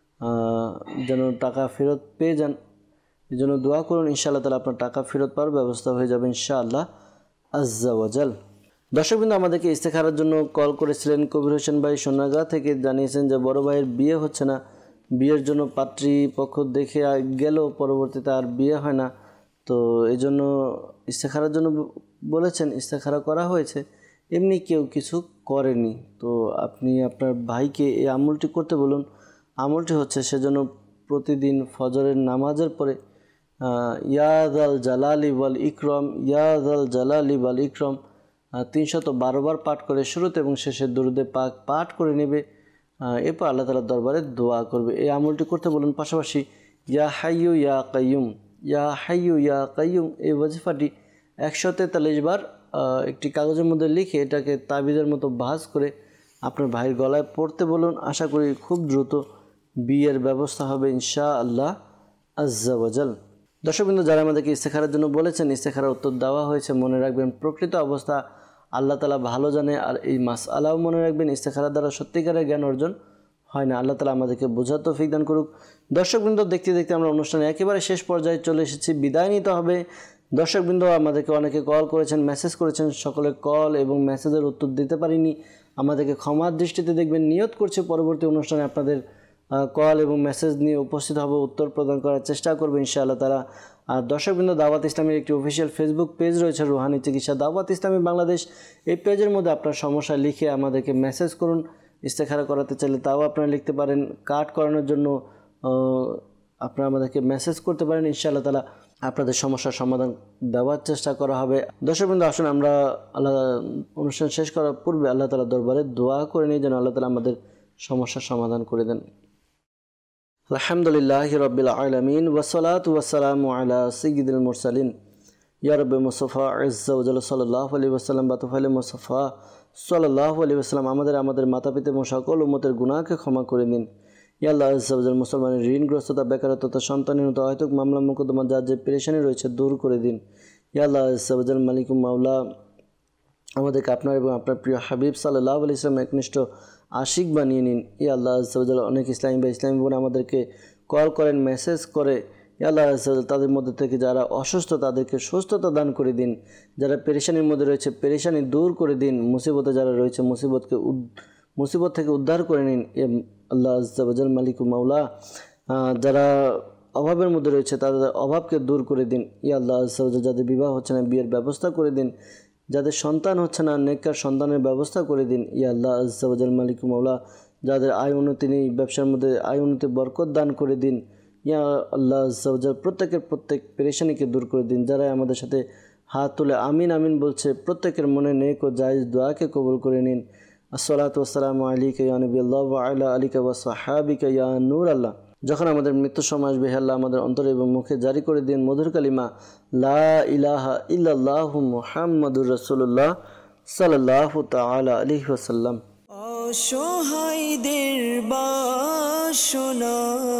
যেন টাকা ফেরত পেয়ে যান, এই জন্য দোয়া করুন, ইনশাআল্লাহ তাআলা আপনার টাকা ফেরত পাওয়ার ব্যবস্থা হয়ে যাবে ইনশাআল্লাহ আজ্জা ওয়াজাল। দর্শকবৃন্দ, আমাদেরকে ইস্তেখারার জন্য কল করেছিলেন কবির হোসেন ভাই সোনাগাঁ থেকে, জানিয়েছেন যে বড় ভাইয়ের বিয়ে হচ্ছে না, বিয়ের জন্য পাত্রী পক্ষ দেখে গেল, পরবর্তীতে আর বিয়ে হয় না, তো এই জন্য ইস্তেখারার জন্য বলেছেন। ইস্তেখারা করা হয়েছে, এমনি কেউ কিছু করেনি, তো আপনি আপনার ভাইকে এই আমলটি করতে বলুন। আমলটি হচ্ছে সেজন্য প্রতিদিন ফজরের নামাজের পরে ইয়াদাল জালালি ওয়াল ইকরম ইয়াদাল জালালি ওয়াল ইকরম তিনশত বারো বার পাঠ করে শুরুতে এবং শেষে দুরুদে পাক পাঠ করে নেবে, এরপর আল্লাহ তাআলার দরবারে দোয়া করবে। এই আমলটি করতে বলুন। পাশাপাশি ইয়া হাইয়ু ইয়া কাইয়ুম ইয়া হাইয়ু ইয়া কাইয়ুম এই ওয়াজিফাটি একশো তেতাল্লিশ বার একটি কাগজের মধ্যে লিখে এটাকে তাবিজের মতো ভাঁজ করে আপনার ভাইয়ের গলায় পড়তে বলুন। আশা করি খুব দ্রুত বিয়ের ব্যবস্থা হবে ইনশাআল্লাহ আজ্জা ওয়াজাল। দর্শকবৃন্দ, যারা আমাদেরকে ইস্তেখারার জন্য বলেছেন, ইস্তেখারার উত্তর দেওয়া হয়েছে। মনে রাখবেন প্রকৃত অবস্থা আল্লাহ তাআলা ভালো জানে, আর এই মাসআলাও মনে রাখবেন ইস্তেখারার দ্বারা সত্যিকারের জ্ঞান অর্জন হয় না। আল্লাহ তাআলা আমাদেরকে বোঝার তৌফিক দান করুক। দর্শকবৃন্দ, দেখতে দেখতে আমরা অনুষ্ঠানে একেবারে শেষ পর্যায়ে চলে এসেছি, বিদায় নিতে হবে। দর্শকবৃন্দ, আমাদেরকে অনেকে কল করেছেন, মেসেজ করেছেন, সকলে কল এবং মেসেজের উত্তর দিতে পারিনি, আমাদেরকে ক্ষমার দৃষ্টিতে দেখবেন। নিয়ত করছে পরবর্তী অনুষ্ঠানে আপনাদের কল এবং মেসেজ নিয়ে উপস্থিত হবে, উত্তর প্রদান করার চেষ্টা করবে ইনশাআল্লাহ তাআলা। আর দর্শকবৃন্দ, দাওয়াত ইসলামের একটি অফিসিয়াল ফেসবুক পেজ রয়েছে, রুহানি চিকিৎসা দাওয়াত ইসলামী বাংলাদেশ। এই পেজের মধ্যে আপনার সমস্যা লিখে আমাদেরকে মেসেজ করুন। ইস্তেখারা করাতে চাইলে তাও আপনারা লিখতে পারেন, কার্ড করানোর জন্য আপনারা আমাদেরকে মেসেজ করতে পারেন। ইনশাআল্লাহ তাআলা আপনাদের সমস্যার সমাধান দেওয়ার চেষ্টা করা হবে। দর্শকবৃন্দ, আসুন আমরা আল্লাহ অনুষ্ঠান শেষ করার পূর্বে আল্লাহ তাআলার দরবারে দোয়া করে নিই যেন আল্লাহ তাআলা আমাদের সমস্যার সমাধান করে দেন। আলহামদুলিল্লাহি রাব্বিল আলামিন ওয়াসসালাতু ওয়াসসালামু আলা সাইয়্যিদিল মুরসালিন ইয়া রাব্বি মুস্তাফা আযজা ওয়া জাল্লা সাল্লাল্লাহু আলাইহি ওয়াসাল্লাম বাতুফাইল মুস্তাফা সাল্লাল্লাহু আলাইহি ওয়াসাল্লাম আমাদের আমাদের মাতা পিতা এবং সকল উম্মতের গুনাহকে ক্ষমা করে দিন। ইয়া আল্লাহ আযজা ওয়া জাল্লা মুসলমানের ঋণগ্রস্ততা, বেকারত্ব, সন্তানহীনতা, অহেতুক মামলা মোকদ্দমা যার যে পেরেশানি রয়েছে দূর করে দিন। ইয়া আল্লাহ আযজা ওয়া জাল্লা মালিকুম মাওলা আমাদেরকে আপনার এবং আপনার প্রিয় হাবিব সাল্লাল্লাহু আলাইহি ওয়াসাল্লাম একনিষ্ঠ আশিক বানিয়ে নিন। ইয়া আল্লাহ আযজা ওয়া জাল্লা অনেক ইসলামী বা ইসলামী বোন আমাদেরকে কল করেন, মেসেজ করে, ইয়া আল্লাহ আযজা ওয়া জাল্লা তাদের মধ্যে থেকে যারা অসুস্থ তাদেরকে সুস্থতা দান করে দিন, যারা পেরেশানির মধ্যে রয়েছে পেরেশানি দূর করে দিন, মুসিবতে যারা রয়েছে মুসিবতকে মুসিবত থেকে উদ্ধার করে নিন। আল্লাহ আযজা ওয়া জাল্লা মালিকুম মাওলা যারা অভাবের মধ্যে রয়েছে তাদের অভাবকে দূর করে দিন। ইয়া আল্লাহ আযজা ওয়া জাল্লা যাদের বিবাহ হচ্ছে না বিয়ের ব্যবস্থা করে দিন, যাদের সন্তান হচ্ছে না নেককার সন্তানের ব্যবস্থা করে দিন। ইয়া আল্লাহ আযজা ওয়া জাল্লা মালিকুম মাওলা যাদের আয় উন্নতি নেই ব্যবসার মধ্যে আয় উন্নতি বরকত দান করে দিন। ইয়া আল্লাহ আযজা ওয়া জাল্লা প্রত্যেকের প্রত্যেক পেরেশানিকে দূর করে দিন। যারা আমাদের সাথে হাত তুলে আমিন আমিন বলছে প্রত্যেকের মনে নেক ও জায়েজ দোয়াকে কবুল করে নিন। আসসালাতু ওয়াসসালামু আলাইকা ইয়া নবিয়াল্লাহ ওয়া আলা আলিকা ওয়া সাহাবিকা ইয়া নূর আল্লাহ। যখন আমাদের মৃত্যুর সময় আসবে, হে আল্লাহ আমাদের অন্তরে এবং মুখে জারি করে দিন মধুর কালিমা লা ইলাহা ইল্লাল্লাহু মুহাম্মাদুর রাসূলুল্লাহ সাল্লাল্লাহু তাআলা আলাইহি ওয়াসাল্লাম। অসহায়দের বাসনা